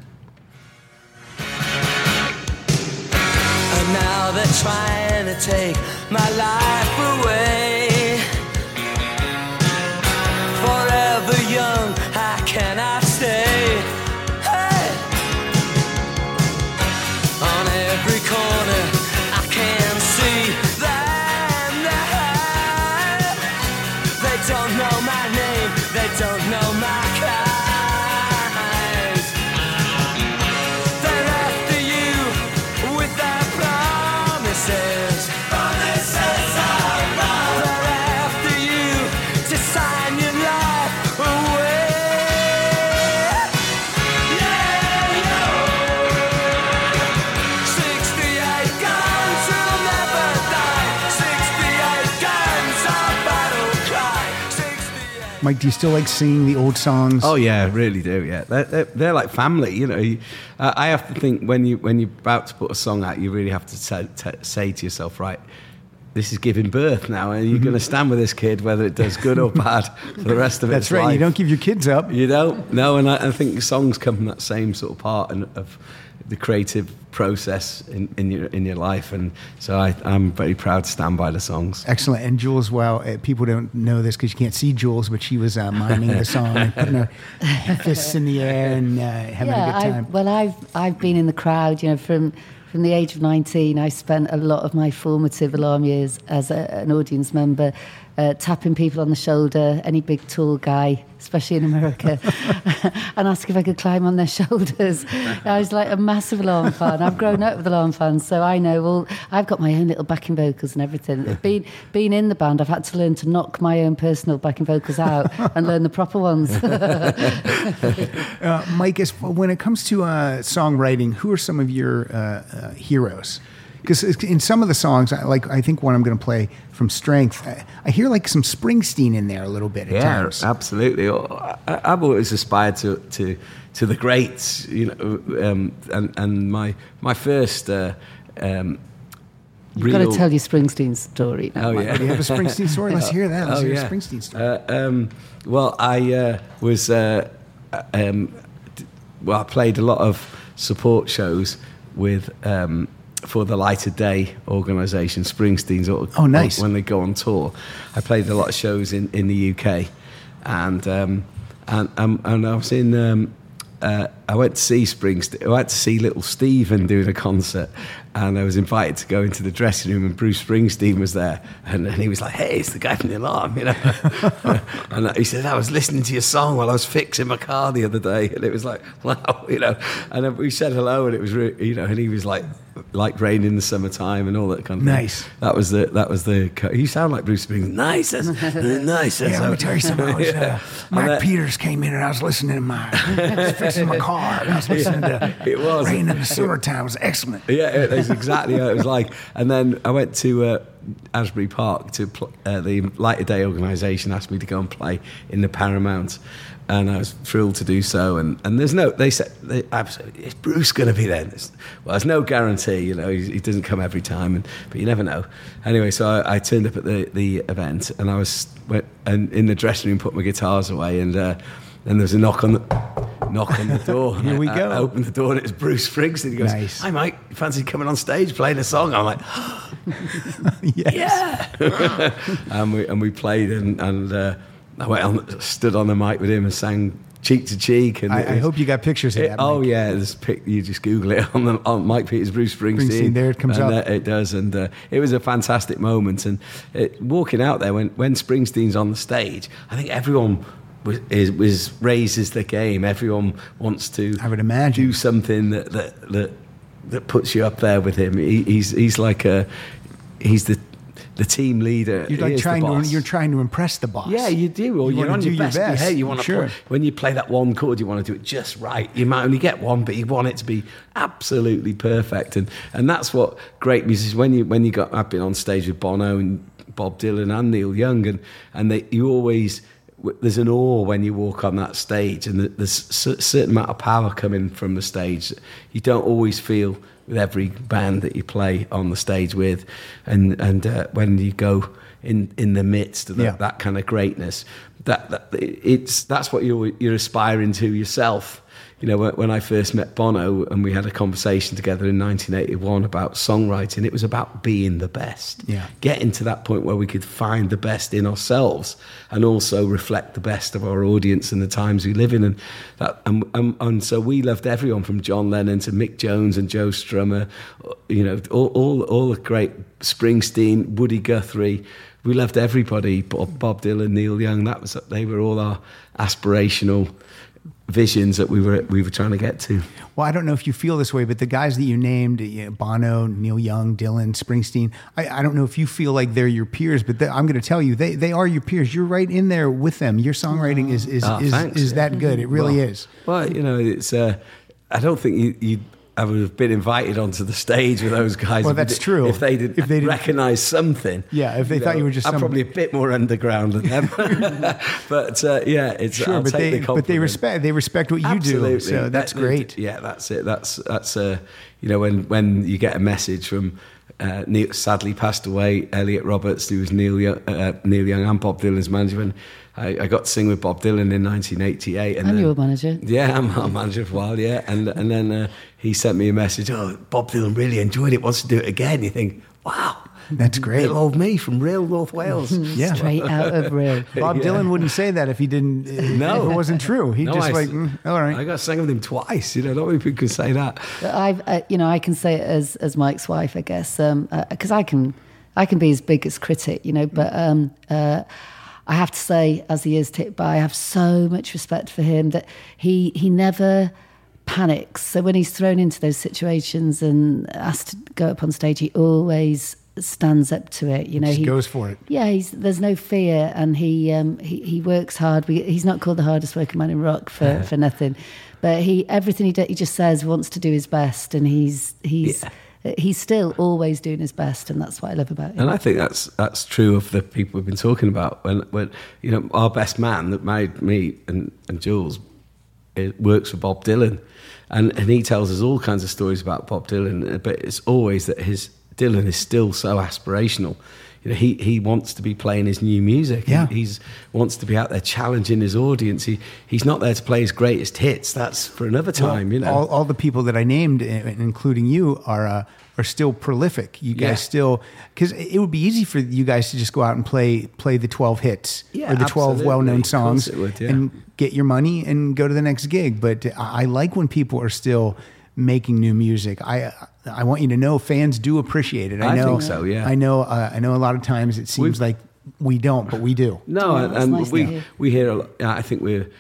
Speaker 1: And now they're trying to take my life away. Forever young, how can I stay? Hey! On every corner, I can see them there. They don't know my name, they don't know my kind. They're after you with their promises. Promises are wrong. They're after you to sign your life away. Yeah, yeah. sixty-eight guns will never die. sixty-eight guns, our battle cry. sixty-eight.
Speaker 2: Mike, do you still like singing the old songs?
Speaker 3: Oh yeah, I really do. Yeah, they're, they're, they're like family. You know, you, uh, I have to think when you when you're about to put a song out, you really have to say, t- say to yourself, right, this is giving birth now, and you're going to stand with this kid whether it does good or bad for the rest of its
Speaker 2: That's right.
Speaker 3: life.
Speaker 2: You don't give your kids up.
Speaker 3: You don't. No, and I, I think songs come from that same sort of part and of the creative process in, in your in your life, and so I, I'm very proud to stand by the songs.
Speaker 2: Excellent. And Jules, well, uh, people don't know this because you can't see Jules, but she was uh, miming the song and putting her fists in the air and uh, having a good
Speaker 4: I,
Speaker 2: time.
Speaker 4: well, I've I've been in the crowd, you know, from from the age of nineteen. I spent a lot of my formative Alarm years as a, an audience member, uh, tapping people on the shoulder, any big tall guy, especially in America, and asking if I could climb on their shoulders. I was like a massive Alarm fan. I've grown up with Alarm fans, so I know all. I've got my own little backing vocals and everything. Being being in the band, I've had to learn to knock my own personal backing vocals out and learn the proper ones.
Speaker 2: Uh, Mike, as, when it comes to uh, songwriting, who are some of your uh, uh, heroes? Because in some of the songs, I- like I think one I'm going to play from Strength, I, I hear like some Springsteen in there a little bit at
Speaker 3: Yeah,
Speaker 2: times.
Speaker 3: absolutely. I, I've always aspired to, to to the greats, you know, um, and and my my first. Uh, um,
Speaker 4: You've got to tell your Springsteen story now.
Speaker 3: Oh
Speaker 4: Mike.
Speaker 3: yeah,
Speaker 2: Do you have a Springsteen story? Let's hear that. Let's
Speaker 3: Oh,
Speaker 2: hear
Speaker 3: yeah.
Speaker 2: a Springsteen story.
Speaker 3: Uh, um, well, I uh, was uh, um, d- well, I played a lot of support shows with um, for the Light of Day organisation, Springsteen's. Or,
Speaker 2: Oh, nice.
Speaker 3: When they go on tour, I played a lot of shows in, in the U K, and um, and um, and I was in um, uh, I went to see Springsteen. I went to see Little Steven doing a concert, and I was invited to go into the dressing room, and Bruce Springsteen was there, and, and he was like, "Hey, it's the guy from The Alarm," you know. And he said, "I was listening to your song while I was fixing my car the other day," and it was like, "Wow," you know. And we said hello, and it was, re- you know, and he was like, "Like rain in the summertime," and all that kind of thing.
Speaker 2: Nice.
Speaker 3: That was the that was the. You sound like Bruce Springsteen. Nice, that's, nice.
Speaker 2: Yeah, let me tell you something. I was, uh,
Speaker 3: Yeah.
Speaker 2: Mike
Speaker 3: And that-
Speaker 2: Peters came in and I was listening to my, I was fixing my car. And I was listening to
Speaker 3: It was.
Speaker 2: Rain in the Summertime. It was excellent.
Speaker 3: Yeah, it was exactly how it was like. And then I went to uh, Asbury Park to pl- uh, the Light of Day organisation asked me to go and play in the Paramount, and I was thrilled to do so. And, and there's no, they said, they, I said, "Is Bruce going to be there?" There's, well, there's no guarantee, you know. He, he doesn't come every time, and but you never know. Anyway, so I, I turned up at the, the event, and I was went, and in the dressing room, put my guitars away, and uh, then there was a knock on the knock on the door.
Speaker 2: Here we
Speaker 3: I,
Speaker 2: go.
Speaker 3: I opened the door, and it was Bruce Springsteen. He goes,
Speaker 2: Nice.
Speaker 3: "Hi, Mike. You fancy coming on stage playing a song?" I'm like,
Speaker 2: Yes.
Speaker 3: "Yeah." and we and we played, and and uh, I went on, stood on the mic with him and sang cheek to cheek. And
Speaker 2: I,
Speaker 3: it
Speaker 2: I
Speaker 3: was-
Speaker 2: hope you got pictures of
Speaker 3: it-
Speaker 2: that.
Speaker 3: oh
Speaker 2: Mike.
Speaker 3: yeah, there's pic, you just Google it on the on Mike Peters, Bruce Springsteen.
Speaker 2: Springsteen, there it comes
Speaker 3: and,
Speaker 2: up.
Speaker 3: Uh, it does, and uh, it was a fantastic moment. And it, walking out there when when Springsteen's on the stage, I think everyone was, is, was raises the game. Everyone wants to.
Speaker 2: I would imagine.
Speaker 3: do something that that that, that puts you up there with him. He, he's he's like a he's the the team leader.
Speaker 2: You're
Speaker 3: He
Speaker 2: like
Speaker 3: is the
Speaker 2: trying to
Speaker 3: boss.
Speaker 2: you're trying to impress the boss.
Speaker 3: Yeah, you do. Or
Speaker 2: You
Speaker 3: you are
Speaker 2: wanna
Speaker 3: on
Speaker 2: do
Speaker 3: your
Speaker 2: your
Speaker 3: best,
Speaker 2: best.
Speaker 3: behaviour. You want to
Speaker 2: Sure.
Speaker 3: play, when you play that one chord, you want to do it just right. You might only get one, but you want it to be absolutely perfect. And and that's what great musicians. When you when you got, I've been on stage with Bono and Bob Dylan and Neil Young, and and they, you always. There's an awe when you walk on that stage, and there's a certain amount of power coming from the stage. You don't always feel with every band that you play on the stage with, and and uh, when you go in in the midst of the,
Speaker 2: Yeah.
Speaker 3: that kind of greatness, that, that it's that's what you're you're aspiring to yourself. You know, when, when I first met Bono and we had a conversation together in nineteen eighty-one about songwriting, it was about being the best.
Speaker 2: Yeah.
Speaker 3: Getting to that point where we could find the best in ourselves and also reflect the best of our audience and the times we live in. And that, and, and, and so we loved everyone from John Lennon to Mick Jones and Joe Strummer, you know, all all, all the great Springsteen, Woody Guthrie. We loved everybody. Bob, Bob Dylan, Neil Young. That was they were all our aspirational visions that we were we were trying to get to.
Speaker 2: Well, I don't know if you feel this way, but the guys that you named, you know, Bono, Neil Young, Dylan, Springsteen, I, I don't know if you feel like they're your peers, but they, I'm going to tell you, they they are your peers. You're right in there with them. Your songwriting is is
Speaker 3: Oh,
Speaker 2: is,
Speaker 3: thanks.
Speaker 2: is that good. It really
Speaker 3: well,
Speaker 2: is.
Speaker 3: Well, you know, it's. Uh, I don't think you. you I would have been invited onto the stage with those guys.
Speaker 2: Well,
Speaker 3: if
Speaker 2: that's
Speaker 3: they-
Speaker 2: true.
Speaker 3: If they didn't,
Speaker 2: If they didn't-
Speaker 3: recognise something.
Speaker 2: Yeah, if they thought you were just
Speaker 3: I'm
Speaker 2: some-
Speaker 3: probably a bit more underground than them. but uh, yeah, it's
Speaker 2: Sure,
Speaker 3: I'll
Speaker 2: but
Speaker 3: take
Speaker 2: they
Speaker 3: the
Speaker 2: but they
Speaker 3: compliment.
Speaker 2: respect they respect what you
Speaker 3: Absolutely.
Speaker 2: do. So that's
Speaker 3: That-
Speaker 2: great.
Speaker 3: Yeah, that's it. That's that's uh, you know when when you get a message from uh, Neil, sadly passed away, Elliot Roberts, who was Neil Young, uh, Neil Young and Bob Dylan's manager. And I, I got to sing with Bob Dylan in nineteen eighty-eight. And
Speaker 4: And
Speaker 3: then,
Speaker 4: you were manager.
Speaker 3: Yeah, I'm a manager for a while. Yeah, and and then uh, he sent me a message. Oh, Bob Dylan really enjoyed it. Wants to do it again. You think, wow.
Speaker 2: That's great.
Speaker 3: Little old me from real North Wales.
Speaker 2: Yeah.
Speaker 4: Straight out of real.
Speaker 2: Bob
Speaker 3: Yeah.
Speaker 2: Dylan wouldn't say that if he didn't.
Speaker 3: No.
Speaker 2: if it wasn't true. He'd
Speaker 3: No,
Speaker 2: just
Speaker 3: I-
Speaker 2: like, mm, all right.
Speaker 3: I got to sing with him twice. You know, not many people can say that.
Speaker 4: But I've, uh, you know, I can say it as as Mike's wife, I guess, because I can, I can be his biggest critic, you know. But um, uh, I have to say, as the years tick by, I have so much respect for him that he he never panics. So when he's thrown into those situations and asked to go up on stage, he always stands up to it. You know,
Speaker 2: Just
Speaker 4: he
Speaker 2: goes for it.
Speaker 4: Yeah, he's, there's no fear, and he um, he, he works hard. We, he's not called the hardest working man in rock for, for nothing, but he everything he do, he just says wants to do his best, and he's he's
Speaker 3: Yeah.
Speaker 4: he's still always doing his best, and that's what I love about him.
Speaker 3: And I think that's that's true of the people we've been talking about. When, when you know, our best man that married me and, and Jules, it works for Bob Dylan, and and he tells us all kinds of stories about Bob Dylan. But it's always that his Dylan is still so aspirational. you know, he, he wants to be playing his new music.
Speaker 2: Yeah.
Speaker 3: He he's, wants to be out there challenging his audience. He, he's not there to play his greatest hits. That's for another time,
Speaker 2: Well,
Speaker 3: you know.
Speaker 2: All, all the people that I named, i- including you, are uh, are still prolific. You guys
Speaker 3: Yeah.
Speaker 2: still, because it would be easy for you guys to just go out and play play the twelve hits
Speaker 3: Yeah,
Speaker 2: or the twelve
Speaker 3: absolutely.
Speaker 2: well-known
Speaker 3: Of course
Speaker 2: songs
Speaker 3: it would, yeah.
Speaker 2: and get your money and go to the next gig. But I, I like when people are still making new music. I I want you to know fans do appreciate it. I,
Speaker 3: I
Speaker 2: know,
Speaker 3: think so, yeah.
Speaker 2: I know. Uh, I know. A lot of times it seems
Speaker 3: We've-
Speaker 2: like we don't, but we do.
Speaker 3: No,
Speaker 4: Oh,
Speaker 3: and,
Speaker 4: that's
Speaker 3: and
Speaker 4: nice to
Speaker 3: we
Speaker 4: hear.
Speaker 3: we hear a lot. I think we're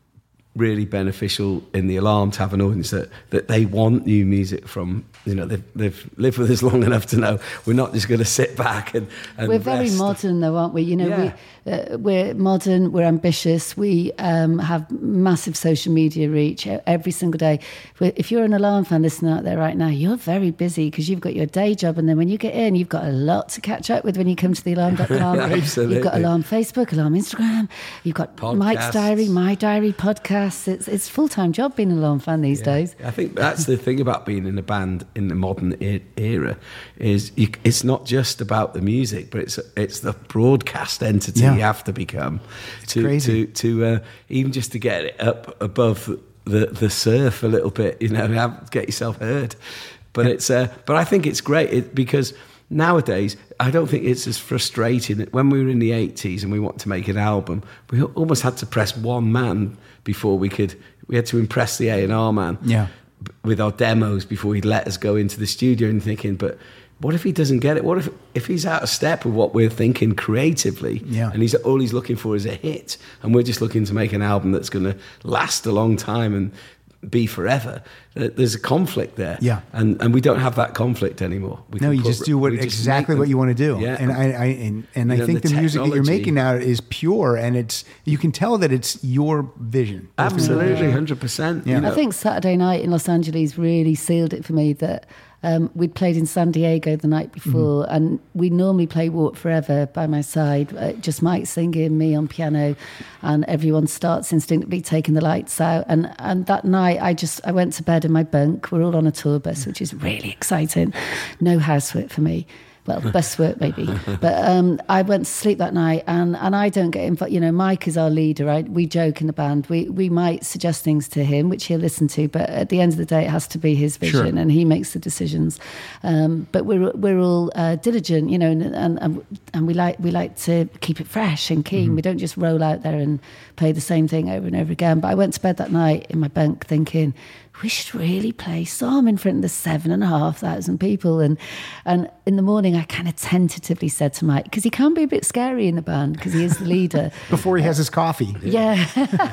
Speaker 3: really beneficial in the Alarm to have an audience that, that they want new music from. You know, they've, they've lived with us long enough to know we're not just going to sit back and, and
Speaker 4: We're very
Speaker 3: rest.
Speaker 4: modern, though, aren't we? You know,
Speaker 3: Yeah.
Speaker 4: we, uh, we're modern, we're ambitious, we um, have massive social media reach e- every single day. We're- If you're an Alarm fan listening out there right now, you're very busy because you've got your day job, and then when you get in, you've got a lot to catch up with when you come to the alarm dot com.
Speaker 3: Absolutely.
Speaker 4: You've got Alarm Facebook, Alarm Instagram, you've got Mike's
Speaker 3: Podcasts.
Speaker 4: Diary, My Diary, podcasts. It's it's a full-time job being an Alarm fan these
Speaker 3: Yeah.
Speaker 4: days.
Speaker 3: I think that's the thing about being in a band in the modern e- era is you, it's not just about the music, but it's it's the broadcast entity
Speaker 2: Yeah.
Speaker 3: you have to become to
Speaker 2: crazy.
Speaker 3: to to uh, even just to get it up above the the surf a little bit, you know, have, get yourself heard. But it's uh, but I think it's great it, because nowadays I don't think it's as frustrating. When we were in the eighties and we wanted to make an album, we almost had to press one man before we could. We had to impress the A and R man
Speaker 2: Yeah.
Speaker 3: with our demos before he'd let us go into the studio, and thinking, but what if he doesn't get it? What if if he's out of step with what we're thinking creatively,
Speaker 2: Yeah.
Speaker 3: and he's all he's looking for is a hit, and we're just looking to make an album that's going to last a long time and be forever? There's a conflict there,
Speaker 2: Yeah.
Speaker 3: and and we don't have that conflict anymore. We
Speaker 2: No,
Speaker 3: can
Speaker 2: you
Speaker 3: put-
Speaker 2: just do what
Speaker 3: we just
Speaker 2: exactly
Speaker 3: make
Speaker 2: what
Speaker 3: them-
Speaker 2: you want to do.
Speaker 3: Yeah,
Speaker 2: And I, I and, and I
Speaker 3: You know,
Speaker 2: think the,
Speaker 3: the
Speaker 2: music that you're
Speaker 3: technology-
Speaker 2: making now is pure, and it's you can tell that it's your vision.
Speaker 3: absolutely, hundred percent.
Speaker 2: Yeah.
Speaker 4: I think Saturday night in Los Angeles really sealed it for me that um, we'd played in San Diego the night before,
Speaker 2: Mm-hmm.
Speaker 4: and we normally play Walk Forever by my side, uh, just Mike singing, me on piano, and everyone starts instinctively taking the lights out. And, and that night, I just I went to bed in my bunk. We're all on a tour bus, which is really exciting. No housework for me. Well, bus work maybe, but um, I went to sleep that night, and, and I don't get involved. You know, Mike is our leader. Right? We joke in the band. We we might suggest things to him, which he'll listen to, but at the end of the day, it has to be his vision,
Speaker 2: Sure.
Speaker 4: and he makes the decisions. Um, but we're we're all uh, diligent, you know, and, and and and we like we like to keep it fresh and keen.
Speaker 2: Mm-hmm.
Speaker 4: We don't just roll out there and play the same thing over and over again. But I went to bed that night in my bunk thinking, we should really play some in front of the seven and a half thousand people. And and in the morning, I kind of tentatively said to Mike, because he can be a bit scary in the band because he is the leader.
Speaker 2: Before he has his coffee.
Speaker 4: Yeah.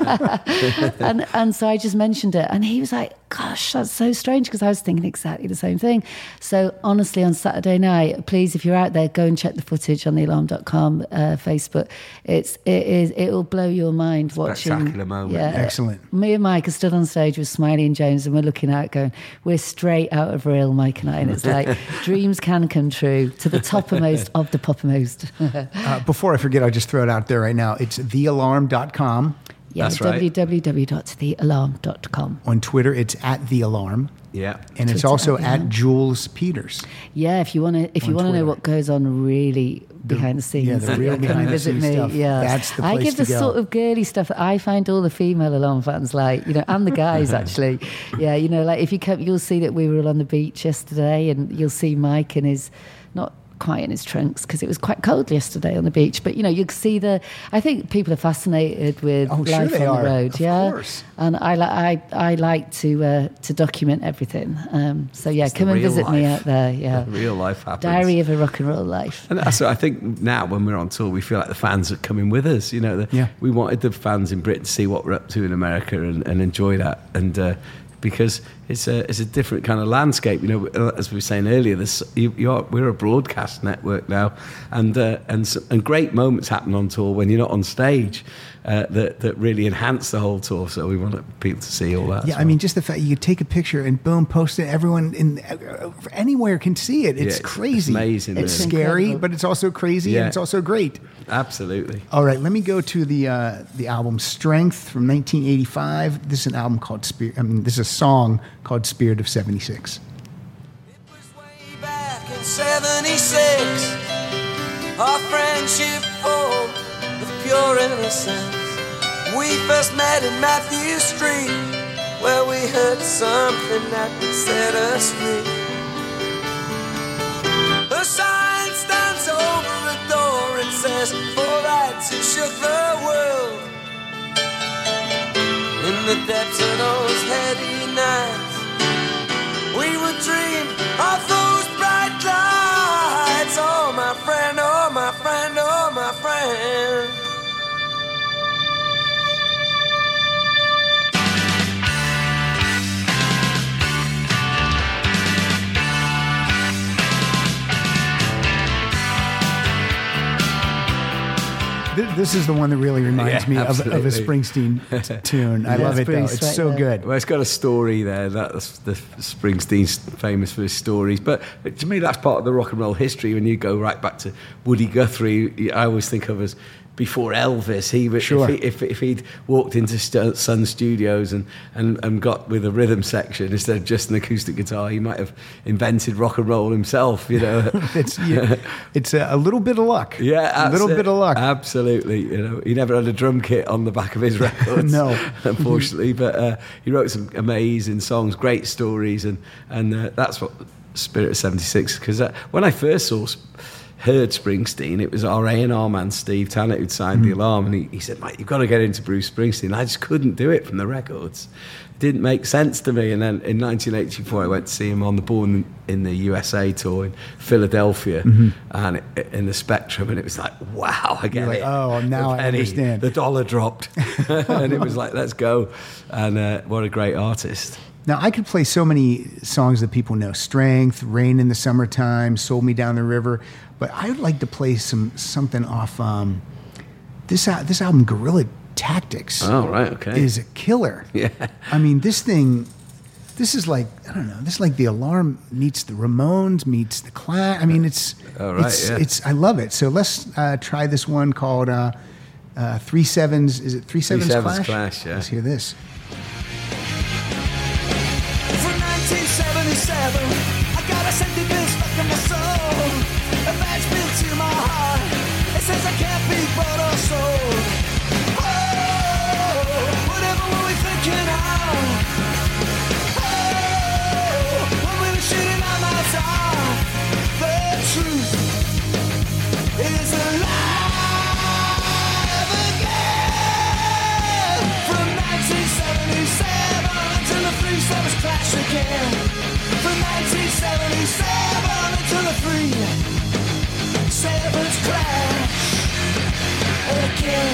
Speaker 4: and and so I just mentioned it, and he was like, gosh, that's so strange, because I was thinking exactly the same thing. So honestly, on Saturday night, please, if you're out there, go and check the footage on the alarm dot com uh, Facebook. It's it is it will blow your mind watching.
Speaker 3: Spectacular moment.
Speaker 4: Yeah,
Speaker 2: Excellent.
Speaker 4: Me and Mike are stood on stage with Smiley and Jones, and we're looking out, going, we're straight out of real, Mike and I, and it's like dreams can come true to the toppermost of the poppermost.
Speaker 2: Uh, before I forget, I'll just throw it out there right now. It's the alarm dot com.
Speaker 4: Yeah,
Speaker 3: That's right.
Speaker 4: w w w dot the alarm dot com.
Speaker 2: On Twitter, it's at the alarm.
Speaker 3: Yeah.
Speaker 2: And it's
Speaker 4: Twitter
Speaker 2: also
Speaker 4: at The
Speaker 2: at
Speaker 4: Alarm.
Speaker 2: Jules Peters.
Speaker 4: Yeah, if you want to, if you
Speaker 2: On
Speaker 4: want to know
Speaker 2: Twitter.
Speaker 4: what goes on really behind the scenes,
Speaker 2: yeah, the real
Speaker 4: come
Speaker 2: behind
Speaker 4: and
Speaker 2: the
Speaker 4: visit
Speaker 2: scenes
Speaker 4: me.
Speaker 2: stuff.
Speaker 4: Yeah,
Speaker 2: That's the
Speaker 4: I
Speaker 2: place
Speaker 4: give
Speaker 2: to
Speaker 4: the
Speaker 2: go.
Speaker 4: sort of girly stuff that I find all the female alarm fans like, you know, and the guys actually. Yeah, you know, like if you come, you'll see that we were all on the beach yesterday, and you'll see Mike in his not quite in his trunks because it was quite cold yesterday on the beach. But you know, you can see the. I think people are fascinated with
Speaker 2: Oh, sure
Speaker 4: life
Speaker 2: they
Speaker 4: on
Speaker 2: are.
Speaker 4: the road.
Speaker 2: Of
Speaker 4: yeah,
Speaker 2: course.
Speaker 4: and I like I I like to uh, to document everything. Um, so yeah,
Speaker 3: It's the
Speaker 4: come and
Speaker 3: real
Speaker 4: visit me
Speaker 3: life.
Speaker 4: out there. Yeah,
Speaker 3: The real life happens.
Speaker 4: Diary of a Rock and Roll Life.
Speaker 3: And that's what I think now when we're on tour, we feel like the fans are coming with us. You know, the,
Speaker 2: Yeah.
Speaker 3: we wanted the fans in Britain to see what we're up to in America and, and enjoy that. And uh, because it's a it's a different kind of landscape. You know, as we were saying earlier, this you, you are, we're a broadcast network now, and uh, and s- and great moments happen on tour when you're not on stage uh, that that really enhance the whole tour. So we want people to see all that.
Speaker 2: Yeah,
Speaker 3: as
Speaker 2: I
Speaker 3: well.
Speaker 2: mean, just the fact you could take a picture and boom, post it. Everyone in uh, anywhere can see it. It's
Speaker 3: Yeah, it's
Speaker 2: crazy.
Speaker 3: amazing,
Speaker 2: It's
Speaker 3: really.
Speaker 2: scary,
Speaker 4: Incredible.
Speaker 2: but it's also crazy,
Speaker 3: Yeah.
Speaker 2: and it's also great.
Speaker 3: Absolutely.
Speaker 2: All right, let me go to the uh, the album Strength from nineteen eighty-five. This is an album called Spirit. I mean, this is a song called Spirit of seventy-six.
Speaker 5: It was way back in seventy-six. friendship formed with pure innocence. We first met in Matthew Street, where we heard something that would set us free. A sign stands over a door and says, for lads who shook the world. In the depths of those heady nights, we would dream of those bright lights. Oh my friend, oh my friend, oh my friend.
Speaker 2: This is the one that really reminds
Speaker 3: Yeah,
Speaker 2: me of, of a
Speaker 3: absolutely.
Speaker 2: Springsteen t- tune. I
Speaker 4: Yeah,
Speaker 2: love it,
Speaker 4: it's
Speaker 2: though.
Speaker 4: pretty
Speaker 2: It's
Speaker 4: straight
Speaker 2: so
Speaker 4: there.
Speaker 2: good.
Speaker 3: Well, it's got a story there. That's the Springsteen's famous for his stories. But to me, that's part of the rock and roll history. When you go right back to Woody Guthrie, I always think of as before Elvis. He would,
Speaker 2: Sure.
Speaker 3: if, he, if, if he'd walked into St- Sun Studios and, and, and got with a rhythm section instead of just an acoustic guitar, he might have invented rock and roll himself. You know,
Speaker 2: It's yeah, it's a, a little bit of luck.
Speaker 3: yeah,
Speaker 2: a
Speaker 3: that's
Speaker 2: little
Speaker 3: it.
Speaker 2: bit of luck.
Speaker 3: Absolutely. You know, he never had a drum kit on the back of his records.
Speaker 2: No.
Speaker 3: unfortunately, but uh, he wrote some amazing songs, great stories, and and uh, that's what Spirit of seventy-six. Because uh, when I first saw. heard Springsteen, it was our A and R man, Steve Tannett, who'd signed The Alarm, and he, he said, mate, you've got to get into Bruce Springsteen. I just couldn't do it from the records. It didn't make sense to me. And then in nineteen eighty-four, I went to see him on the Born in the U S A tour in Philadelphia, mm-hmm. and it, in the Spectrum, and it was like, wow, I get
Speaker 2: You're like,
Speaker 3: it.
Speaker 2: oh, now
Speaker 3: The
Speaker 2: I understand.
Speaker 3: The dollar dropped. And it was like, let's go. And uh, what a great artist.
Speaker 2: Now, I could play so many songs that people know. Strength, Rain in the Summertime, Sold Me Down the River. But I would like to play some something off um, this, al- this album, Guerrilla Tactics.
Speaker 3: Oh, right, okay.
Speaker 2: Is a killer.
Speaker 3: Yeah.
Speaker 2: I mean, this thing, this is like, I don't know, this is like The Alarm meets the Ramones, meets the Clash. I mean, it's,
Speaker 3: Oh, right,
Speaker 2: it's,
Speaker 3: yeah.
Speaker 2: it's, I love it. So let's uh, try this one called uh, uh, Three Sevens. Is it Three Sevens,
Speaker 3: Sevens
Speaker 2: Clash?
Speaker 3: Clash, yeah.
Speaker 2: Let's hear this.
Speaker 5: From nineteen seventy-seven, I got a safety bill stuck in my soul. A badge pinned to my heart. It says I can't be bought or sold. Oh, whatever were we thinking of? Oh, when we were shooting our mouths off. The truth is alive again. From nineteen seventy-seven until the three sevens clash again. From nineteen seventy-seven until the three sevens clash again.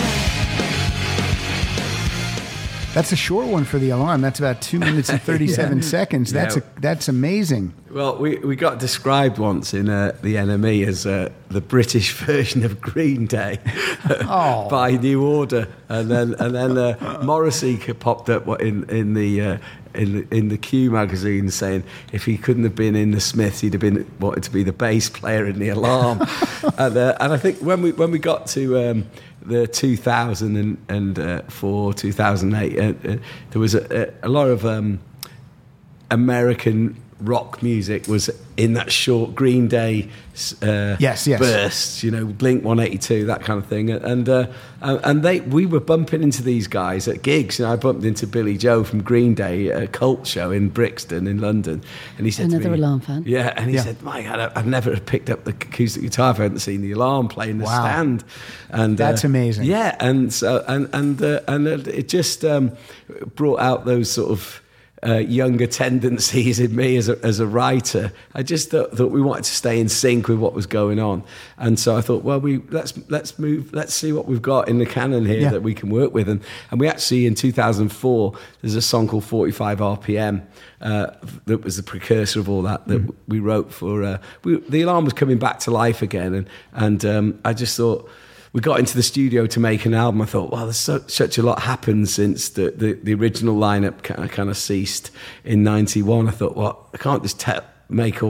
Speaker 2: That's a short one for The Alarm. That's about two minutes and thirty-seven seconds. That's
Speaker 3: Yeah.
Speaker 2: a, that's amazing.
Speaker 3: Well, we, we got described once in uh, The N M E as uh, the British version of Green Day
Speaker 2: Oh.
Speaker 3: by New Order, and then and then uh, Morrissey popped up in in the. Uh, in the, in the Q magazine saying if he couldn't have been in the Smiths, he'd have been wanted to be the bass player in The Alarm. and, uh, and I think when we when we got to um, the two thousand four, two thousand eight, uh, uh, there was a, a, a lot of um, American rock music was in that short Green Day uh,
Speaker 2: Yes, yes.
Speaker 3: burst, you know, Blink one eighty-two, that kind of thing, and uh, and they we were bumping into these guys at gigs. You know, I bumped into Billy Joe from Green Day at a Cult show in Brixton in London, and he said to
Speaker 4: Another
Speaker 3: me,
Speaker 4: Alarm fan.
Speaker 3: yeah, and he
Speaker 2: Yeah.
Speaker 3: said, Mike, I'd, I'd never have picked up the acoustic guitar if I hadn't seen The Alarm playing the
Speaker 2: Wow.
Speaker 3: stand, and
Speaker 2: That's
Speaker 3: uh,
Speaker 2: amazing.
Speaker 3: Yeah, and so and and uh, and it just um, brought out those sort of. Uh, younger tendencies in me as a, as a writer. I just thought, thought we wanted to stay in sync with what was going on, and so I thought, well, we let's let's move, let's see what we've got in the canon here
Speaker 2: Yeah.
Speaker 3: that we can work with, and and we actually in two thousand four there's a song called forty-five R P M uh, that was the precursor of all that that
Speaker 2: Mm.
Speaker 3: we wrote for. Uh, we, the Alarm was coming back to life again, and and um, I just thought. We got into the studio to make an album. I thought, wow, there's so, such a lot happened since the, the, the original lineup kind of, kind of ceased in ninety-one. I thought, well, I can't just te- make all that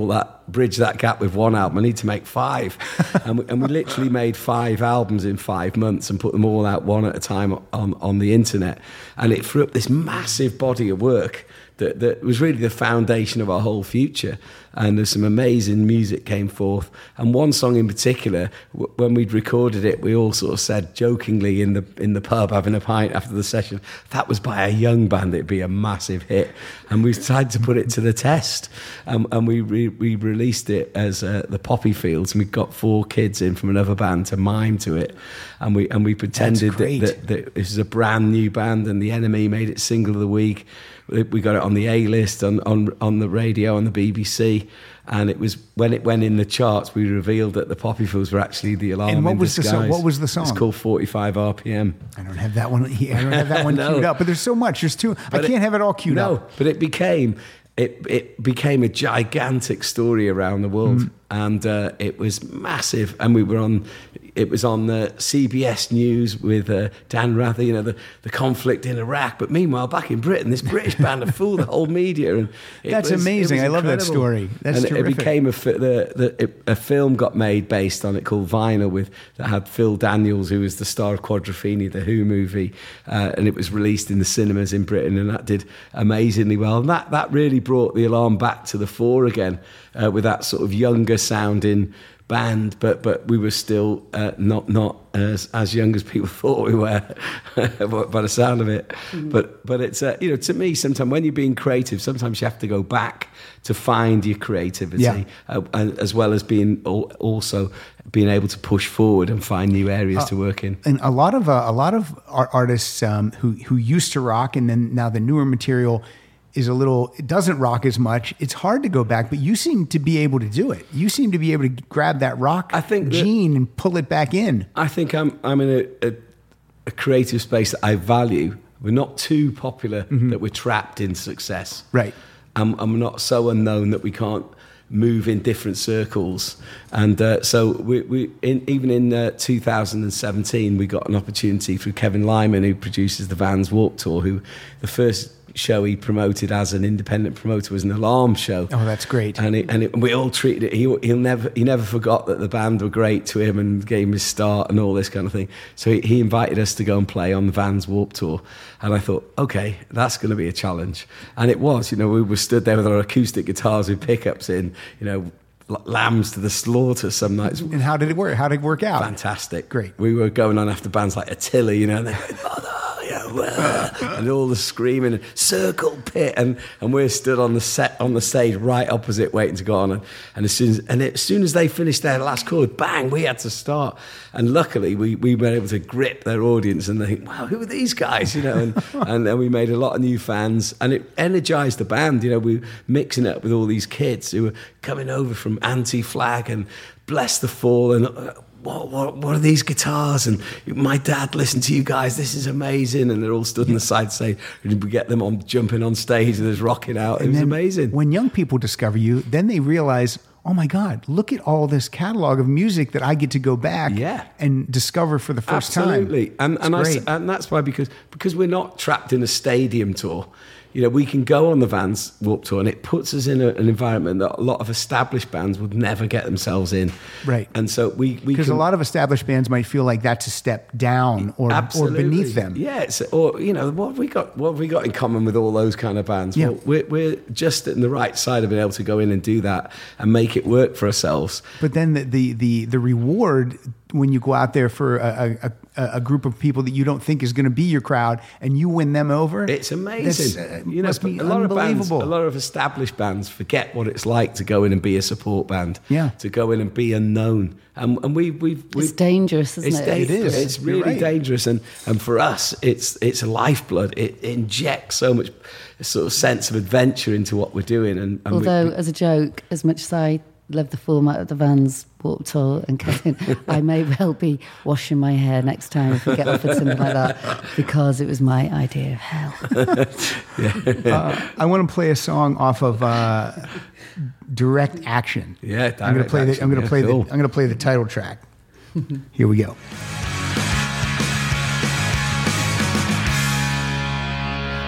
Speaker 3: bridge that gap with one album. I need to make five. and, we, and we literally made five albums in five months and put them all out one at a time on, on the internet. And it threw up this massive body of work that, that was really the foundation of our whole future. And there's some amazing music came forth. And one song in particular, w- when we'd recorded it, we all sort of said jokingly in the in the pub having a pint after the session, that was by a young band, it'd be a massive hit. And we decided to put it to the test. Um, and we re- we released it as uh, the Poppy Fields, and we got four kids in from another band to mime to it. And we and we pretended that, that, that this is a brand new band, and the Enemy made it single of the week. We got it on the A-list, on, on on the radio, on the B B C, and it was when it went in the charts, we revealed that the Poppy Fields were actually the Alarm
Speaker 2: And what
Speaker 3: in
Speaker 2: was
Speaker 3: disguise.
Speaker 2: the song? What was the song?
Speaker 3: It's called forty-five R P M.
Speaker 2: I don't have that one. I don't have that one
Speaker 3: No.
Speaker 2: queued up. But there's so much. There's too. I
Speaker 3: But
Speaker 2: can't
Speaker 3: it-
Speaker 2: have it all queued
Speaker 3: no,
Speaker 2: up.
Speaker 3: but it became it it became a gigantic story around the world,
Speaker 2: Mm.
Speaker 3: and uh, it was massive. And we were on. It was on the C B S News with uh, Dan Rather, you know, the, the conflict in Iraq. But meanwhile, back in Britain, this British band had fooled the whole media. And it
Speaker 2: That's
Speaker 3: was- it
Speaker 2: amazing.
Speaker 3: was
Speaker 2: I love that
Speaker 3: incredible.
Speaker 2: story. That's
Speaker 3: and
Speaker 2: terrific.
Speaker 3: It became a fi- the, the, it, a film got made based on it called Vinyl, with that had Phil Daniels, who was the star of Quadrophenia, the Who movie, uh, and it was released in the cinemas in Britain, and that did amazingly well. And that that really brought the Alarm back to the fore again, uh, with that sort of younger sounding band, but but we were still uh, not not as as young as people thought we were by the sound of it. Mm-hmm. But but it's uh, you know, to me, sometimes when you're being creative, sometimes you have to go back to find your creativity,
Speaker 2: yeah.
Speaker 3: uh, and, as well as being al- also being able to push forward and find new areas uh, to work in.
Speaker 2: And a lot of uh, a lot of art- artists um, who who used to rock, and then now the newer material is a little, it doesn't rock as much. It's hard to go back, but you seem to be able to do it. You seem to be able to grab that rock
Speaker 3: I think that,
Speaker 2: gene and pull it back in.
Speaker 3: I think I'm I'm in a, a, a creative space that I value. We're not too popular mm-hmm. that we're trapped in success.
Speaker 2: Right.
Speaker 3: I'm, I'm not so unknown that we can't move in different circles. And uh, so we, we in, even in uh, two thousand seventeen, we got an opportunity through Kevin Lyman, who produces the Vans Warped Tour, who the first show he promoted as an independent promoter was an Alarm show.
Speaker 2: Oh, that's great.
Speaker 3: And it, and, it, and we all treated it, he, he'll never, he never forgot that the band were great to him and gave him his start and all this kind of thing. So he, he invited us to go and play on the Vans Warped Tour. And I thought, okay, that's going to be a challenge. And it was, you know, we were stood there with our acoustic guitars with pickups in, you know, lambs to the slaughter some nights.
Speaker 2: And how did it work? How did it work out?
Speaker 3: Fantastic.
Speaker 2: Great.
Speaker 3: We were going on after bands like Attila, you know, and they're like, oh, no, you know, uh, and all the screaming, Circle Pit, and, and we're stood on the set on the stage right opposite, waiting to go on. And, and as soon as and as soon as they finished their last chord, bang, we had to start. And luckily, we, we were able to grip their audience, and they think, wow, who are these guys? You know, and, and then we made a lot of new fans, and it energized the band. You know, we were mixing it up with all these kids who were coming over from Anti-Flag and Bless the Fall, and uh, what, what, what are these guitars? And my dad listened to you guys. This is amazing. And they're all stood on the side saying, we get them on jumping on stage and there's rocking out. It
Speaker 2: and
Speaker 3: was
Speaker 2: then
Speaker 3: amazing.
Speaker 2: When young people discover you, then they realize, oh my God, look at all this catalog of music that I get to go back
Speaker 3: yeah.
Speaker 2: and discover for the first
Speaker 3: Absolutely.
Speaker 2: time.
Speaker 3: And and, I, and that's why, because because we're not trapped in a stadium tour. You know, we can go on the Vans Warped Tour, and it puts us in a, an environment that a lot of established bands would never get themselves in.
Speaker 2: Right.
Speaker 3: And so we
Speaker 2: because a lot of established bands might feel like that's a step down or
Speaker 3: absolutely.
Speaker 2: or beneath them.
Speaker 3: Yeah. It's, or you know, what have we got? What have we got in common with all those kind of bands?
Speaker 2: Yeah.
Speaker 3: Well, we're we're just in the right side of being able to go in and do that and make it work for ourselves.
Speaker 2: But then the the the, the reward when you go out there for a, a, a group of people that you don't think is going to be your crowd, and you win them over,
Speaker 3: it's amazing.
Speaker 2: Uh,
Speaker 3: you know,
Speaker 2: must be
Speaker 3: a lot of bands, a
Speaker 2: unbelievable.
Speaker 3: lot of established bands forget what it's like to go in and be a support band.
Speaker 2: Yeah.
Speaker 3: To go in and be unknown, and and we we
Speaker 4: It's dangerous, isn't
Speaker 3: it's
Speaker 4: it?
Speaker 3: da-
Speaker 2: It is.
Speaker 3: It's
Speaker 2: You're
Speaker 3: really
Speaker 2: right.
Speaker 3: dangerous, and and for us, it's it's a lifeblood. It injects so much sort of sense of adventure into what we're doing, and, and
Speaker 4: Although,
Speaker 3: we, we,
Speaker 4: as a joke, as much as I love the format of the Vans Warped Tour and Kevin, I may well be washing my hair next time if we get offered something like that, because it was my idea of hell.
Speaker 2: uh, I want to play a song off of uh, Direct Action.
Speaker 3: Yeah,
Speaker 2: I'm going to
Speaker 3: Direct
Speaker 2: play. The, I'm going to
Speaker 3: Action,
Speaker 2: play
Speaker 3: yeah,
Speaker 2: the.
Speaker 3: cool.
Speaker 2: I'm going to play the title track. Here we go.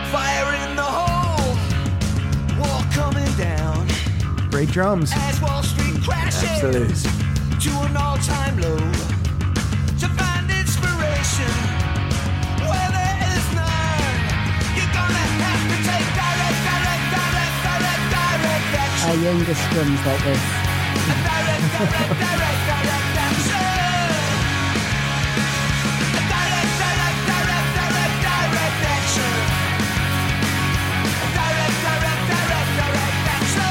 Speaker 1: Fire in the hole, wall coming down.
Speaker 2: Great drums.
Speaker 1: As Wall Street
Speaker 5: crashes
Speaker 3: Absolutely.
Speaker 5: to an all-time low. To find inspiration where there is none, you're gonna have to take direct, direct, direct, direct, direct action.
Speaker 4: Our youngest drums like this.
Speaker 5: Direct, direct, direct, direct action. Direct, direct, direct, direct, direct action. Direct, direct, direct, direct action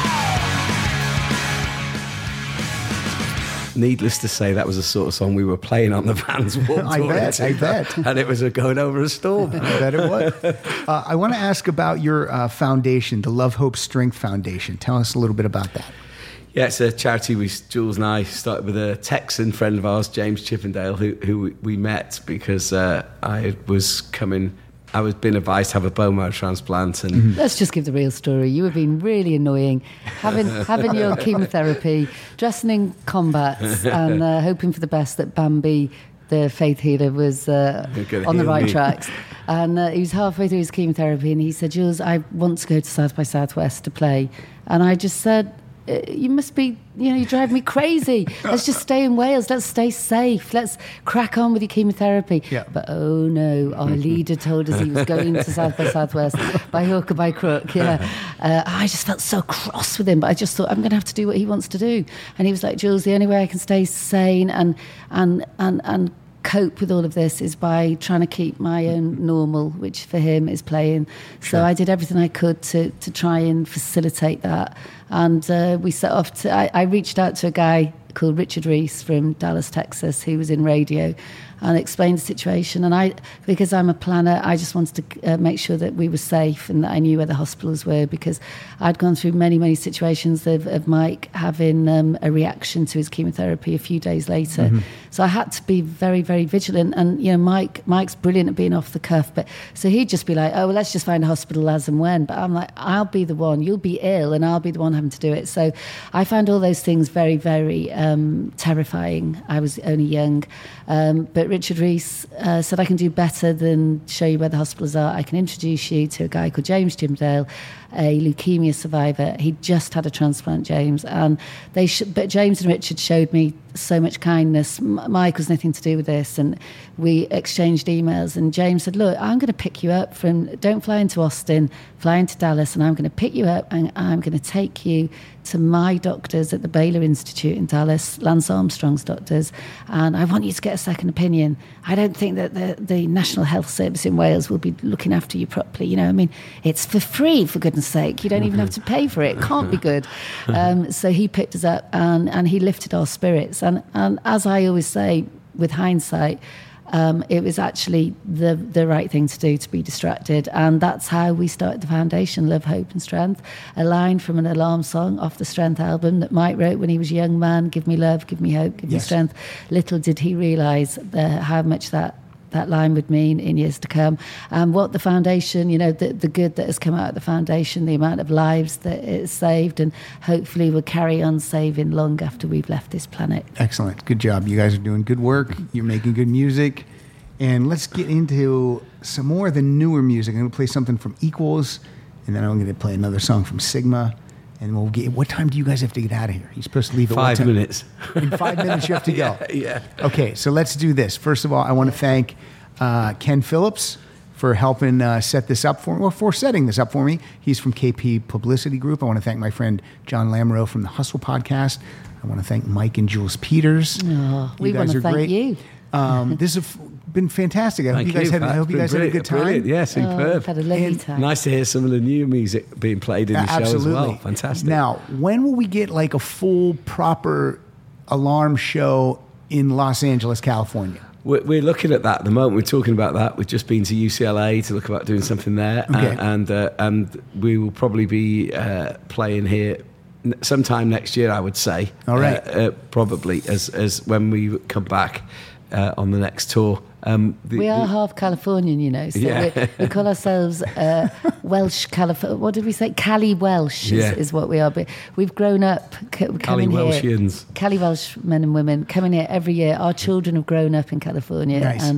Speaker 5: now.
Speaker 3: Needless to say, that was the sort of song we were playing on the Vans walk
Speaker 2: I
Speaker 3: tour
Speaker 2: bet,
Speaker 3: into.
Speaker 2: I bet.
Speaker 3: And it was a going over a storm.
Speaker 2: I bet it was. Uh, I want to ask about your uh, foundation, the Love, Hope, Strength Foundation. Tell us a little bit about that.
Speaker 3: Yeah, it's a charity. We Jules and I started with a Texan friend of ours, James Chippendale, who who we met because uh, I was coming. I was being advised to have a bone marrow transplant, and
Speaker 2: Mm-hmm.
Speaker 4: Let's just give the real story. You were being really annoying, having having your chemotherapy, dressing in combats, and uh, hoping for the best that Bambi, the faith healer, was uh,
Speaker 3: Gonna
Speaker 4: on the
Speaker 3: heal
Speaker 4: right
Speaker 3: me.
Speaker 4: tracks. And uh, he was halfway through his chemotherapy, and he said, "Jules, I want to go to South by Southwest to play." And I just said, uh, "You must be, you know, you drive me crazy. Let's just stay in Wales. Let's stay safe. Let's crack on with your chemotherapy."
Speaker 2: Yeah.
Speaker 4: But oh no, our leader told us he was going to South by Southwest by hook or by crook. Yeah, uh, I just felt so cross with him, but I just thought I'm going to have to do what he wants to do. And he was like, "Jules, the only way I can stay sane and and and and." cope with all of this is by trying to keep my own normal, which for him is playing. So I did everything I could to to try and facilitate that. And uh, we set off to, I, I reached out to a guy called Richard Reese from Dallas, Texas, who was in radio, and explained the situation. And I, because I'm a planner, I just wanted to uh, make sure that we were safe and that I knew where the hospitals were, because I'd gone through many, many situations of, of Mike having um, a reaction to his chemotherapy a few days later. Mm-hmm. So I had to be very, very vigilant. And, you know, Mike, Mike's brilliant at being off the cuff, but so he'd just be like, "Oh, well, let's just find a hospital as and when." But I'm like, I'll be the one, you'll be ill, and I'll be the one having to do it. So I found all those things very, very um, terrifying. I was only young. Um, but Richard Reese uh, said, "I can do better than show you where the hospitals are. I can introduce you to a guy called James Chippendale, a leukemia survivor." He just had a transplant, James, and they. Sh- but James and Richard showed me so much kindness. M- Mike was nothing to do with this, and we exchanged emails. And James said, "Look, I'm going to pick you up from. Don't fly into Austin, fly into Dallas, and I'm going to pick you up, and I'm going to take you to my doctors at the Baylor Institute in Dallas, Lance Armstrong's doctors, and I want you to get a second opinion. I don't think that the, the National Health Service in Wales will be looking after you properly. You know, I mean, it's for free, for goodness sake. You don't even have to pay for it. It can't be good." Um, so he picked us up, and, and he lifted our spirits. And, and as I always say, with hindsight, Um, it was actually the the right thing to do, to be distracted. And that's how we started the foundation, Love, Hope and Strength, a line from an Alarm song off the Strength album that Mike wrote when he was a young man. "Give me love, give me hope, give
Speaker 2: Yes.
Speaker 4: me strength." Little did he realise the, how much that that line would mean in years to come, and what the foundation, you know, the, the good that has come out of the foundation, the amount of lives that it's saved, and hopefully will carry on saving long after we've left this planet.
Speaker 2: Excellent. Good job. You guys are doing good work. You're making good music. And let's get into some more of the newer music. I'm going to play something from Equals, and then I'm going to play another song from Sigma. And we'll get. What time do you guys have to get out of here? You're supposed to leave at what
Speaker 3: Five
Speaker 2: time?
Speaker 3: minutes.
Speaker 2: In five minutes, you have to go.
Speaker 3: Yeah, yeah.
Speaker 2: Okay, so let's do this. First of all, I want to thank uh, Ken Phillips for helping uh, set this up for me, or for setting this up for me. He's from K P Publicity Group. I want to thank my friend John Lamoureux from the Hustle Podcast. I want to thank Mike and Jules Peters.
Speaker 4: Oh, we
Speaker 2: You
Speaker 4: want
Speaker 2: guys
Speaker 4: to
Speaker 2: are
Speaker 4: thank
Speaker 2: great.
Speaker 4: you.
Speaker 2: Um, this has been fantastic. I hope
Speaker 3: Thank
Speaker 2: you guys had.
Speaker 3: Pat.
Speaker 2: I hope you
Speaker 3: It's
Speaker 2: guys
Speaker 3: been
Speaker 2: had a good time.
Speaker 3: brilliant. Yeah,
Speaker 4: Oh,
Speaker 3: superb.
Speaker 4: I've had a lovely
Speaker 2: And
Speaker 4: time.
Speaker 3: Nice to hear some of the new music being played in the show
Speaker 2: Absolutely.
Speaker 3: as well. Fantastic.
Speaker 2: Now, when will we get like a full, proper Alarm show in Los Angeles, California?
Speaker 3: We're, we're looking at that at the moment. We're talking about that. We've just been to U C L A to look about doing something there,
Speaker 2: Okay.
Speaker 3: uh, and uh, and we will probably be uh, playing here n- sometime next year. I would say.
Speaker 2: All right.
Speaker 3: Uh, uh, probably as as when we come back uh, on the next tour. Um, the,
Speaker 4: We are
Speaker 3: the-
Speaker 4: half Californian, you know, so
Speaker 3: Yeah.
Speaker 4: we, we call ourselves uh, Welsh California. What did we say? Cali Welsh is,
Speaker 3: Yeah.
Speaker 4: is what we are. But we've grown up c-
Speaker 3: Cali
Speaker 4: coming here.
Speaker 3: Welshians.
Speaker 4: Cali Welsh men and women coming here every year. Our children have grown up in California,
Speaker 2: Nice.
Speaker 4: and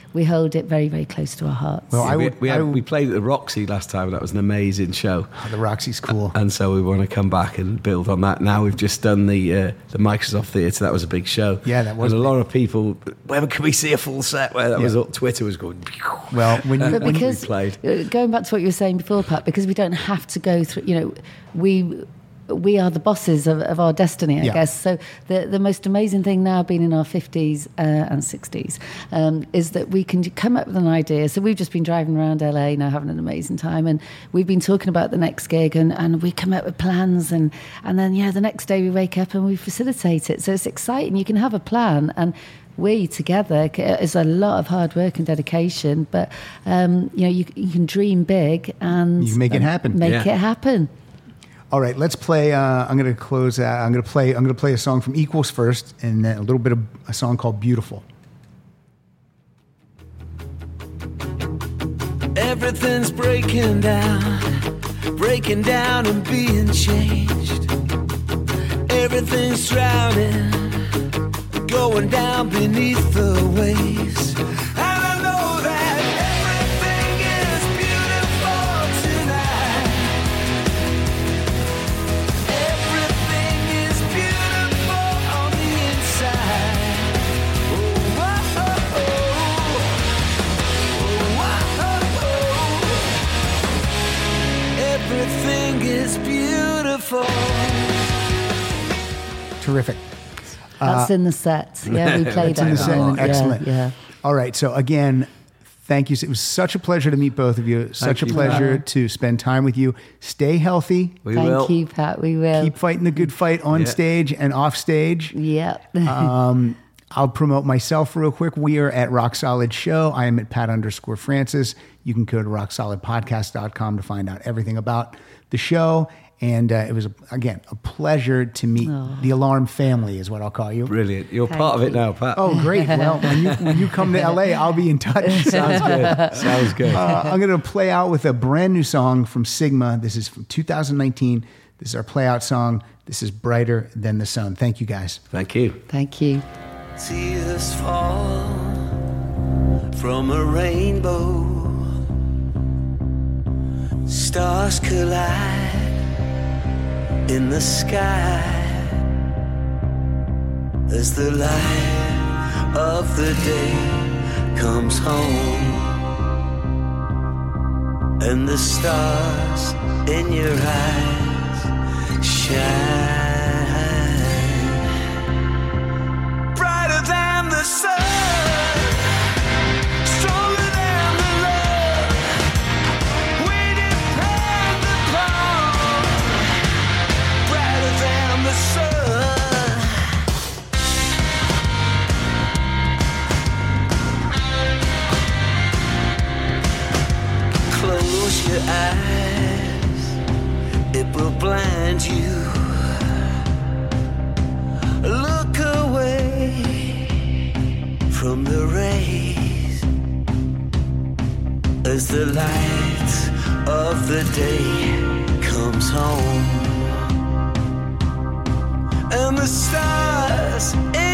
Speaker 4: we hold it very, very close to our hearts.
Speaker 2: Well,
Speaker 3: Yeah,
Speaker 2: I
Speaker 3: we,
Speaker 2: would-
Speaker 3: we, had,
Speaker 2: I would-
Speaker 3: we played at the Roxy last time. That was an amazing show.
Speaker 2: Oh, the Roxy's cool.
Speaker 3: And so we want to come back and build on that. Now we've just done the uh, the Microsoft Theatre. That was a big show.
Speaker 2: Yeah, that was
Speaker 3: And a
Speaker 2: big.
Speaker 3: lot of people, when can we see a full set? Where that was
Speaker 2: Yeah.
Speaker 3: all, Twitter was going.
Speaker 2: Well, when you,
Speaker 4: But
Speaker 2: when you-
Speaker 4: because
Speaker 3: played.
Speaker 4: uh, going back to what you were saying before, Pat, because we don't have to go through, you know, we we are the bosses of, of our destiny, I
Speaker 2: Yeah.
Speaker 4: guess. So the the most amazing thing now, being in our fifties uh, and sixties, um, is that we can come up with an idea. So we've just been driving around L A now, having an amazing time, and we've been talking about the next gig, and, and we come up with plans, and and then yeah, the next day we wake up and we facilitate it. So it's exciting. You can have a plan and. We together is a lot of hard work and dedication, but um, you know you, you can dream big and
Speaker 2: You can make it happen.
Speaker 4: Make
Speaker 3: Yeah.
Speaker 4: it happen.
Speaker 2: All right, let's play. Uh, I'm going to close. Uh, I'm going to play. I'm going to play a song from Equals first, and then a little bit of a song called "Beautiful."
Speaker 5: Everything's breaking down, breaking down and being changed. Everything's drowning, going down beneath the waves. And I know that everything is beautiful tonight. Everything is beautiful on the inside. Oh, oh, oh, oh. Everything is beautiful.
Speaker 2: Terrific.
Speaker 4: That's in the set. Yeah, we played
Speaker 2: That's in
Speaker 4: that.
Speaker 2: the set.
Speaker 4: one. Yeah,
Speaker 2: Excellent.
Speaker 4: Yeah.
Speaker 2: All right. So again, thank you. It was such a pleasure to meet both of you. Such
Speaker 3: Thank
Speaker 2: a
Speaker 3: you,
Speaker 2: pleasure
Speaker 4: Pat.
Speaker 2: to spend time with you. Stay healthy.
Speaker 3: We
Speaker 4: Thank
Speaker 3: will.
Speaker 4: you, Pat. We will.
Speaker 2: Keep fighting the good fight on
Speaker 3: Yeah.
Speaker 2: stage and off stage.
Speaker 4: yeah.
Speaker 2: Um, I'll promote myself real quick. We are at Rock Solid Show. I am at Pat underscore Francis. You can go to rock solid podcast dot com to find out everything about the show. And uh, it was, again, a pleasure to meet the Alarm family, is what I'll call you.
Speaker 3: Brilliant. You're
Speaker 4: Thank
Speaker 3: part of it
Speaker 4: you.
Speaker 3: now, Pat.
Speaker 2: Oh, great. Well, when you, when you come to L A, I'll be in touch.
Speaker 3: Sounds good. Sounds good.
Speaker 2: Uh, I'm going to play out with a brand new song from Sigma. This is from two thousand nineteen. This is our play out song. This is Brighter Than the Sun. Thank you, guys.
Speaker 3: Thank you.
Speaker 4: Thank you.
Speaker 5: Tears fall from a rainbow. Stars collide in the sky as the light of the day comes home, and the stars in your eyes shine. Brighter than the sun, stronger than the love we depend upon. Brighter than the sun. Close your eyes, it will blind you. Look away from the rays as the light of the day comes home, and the stars in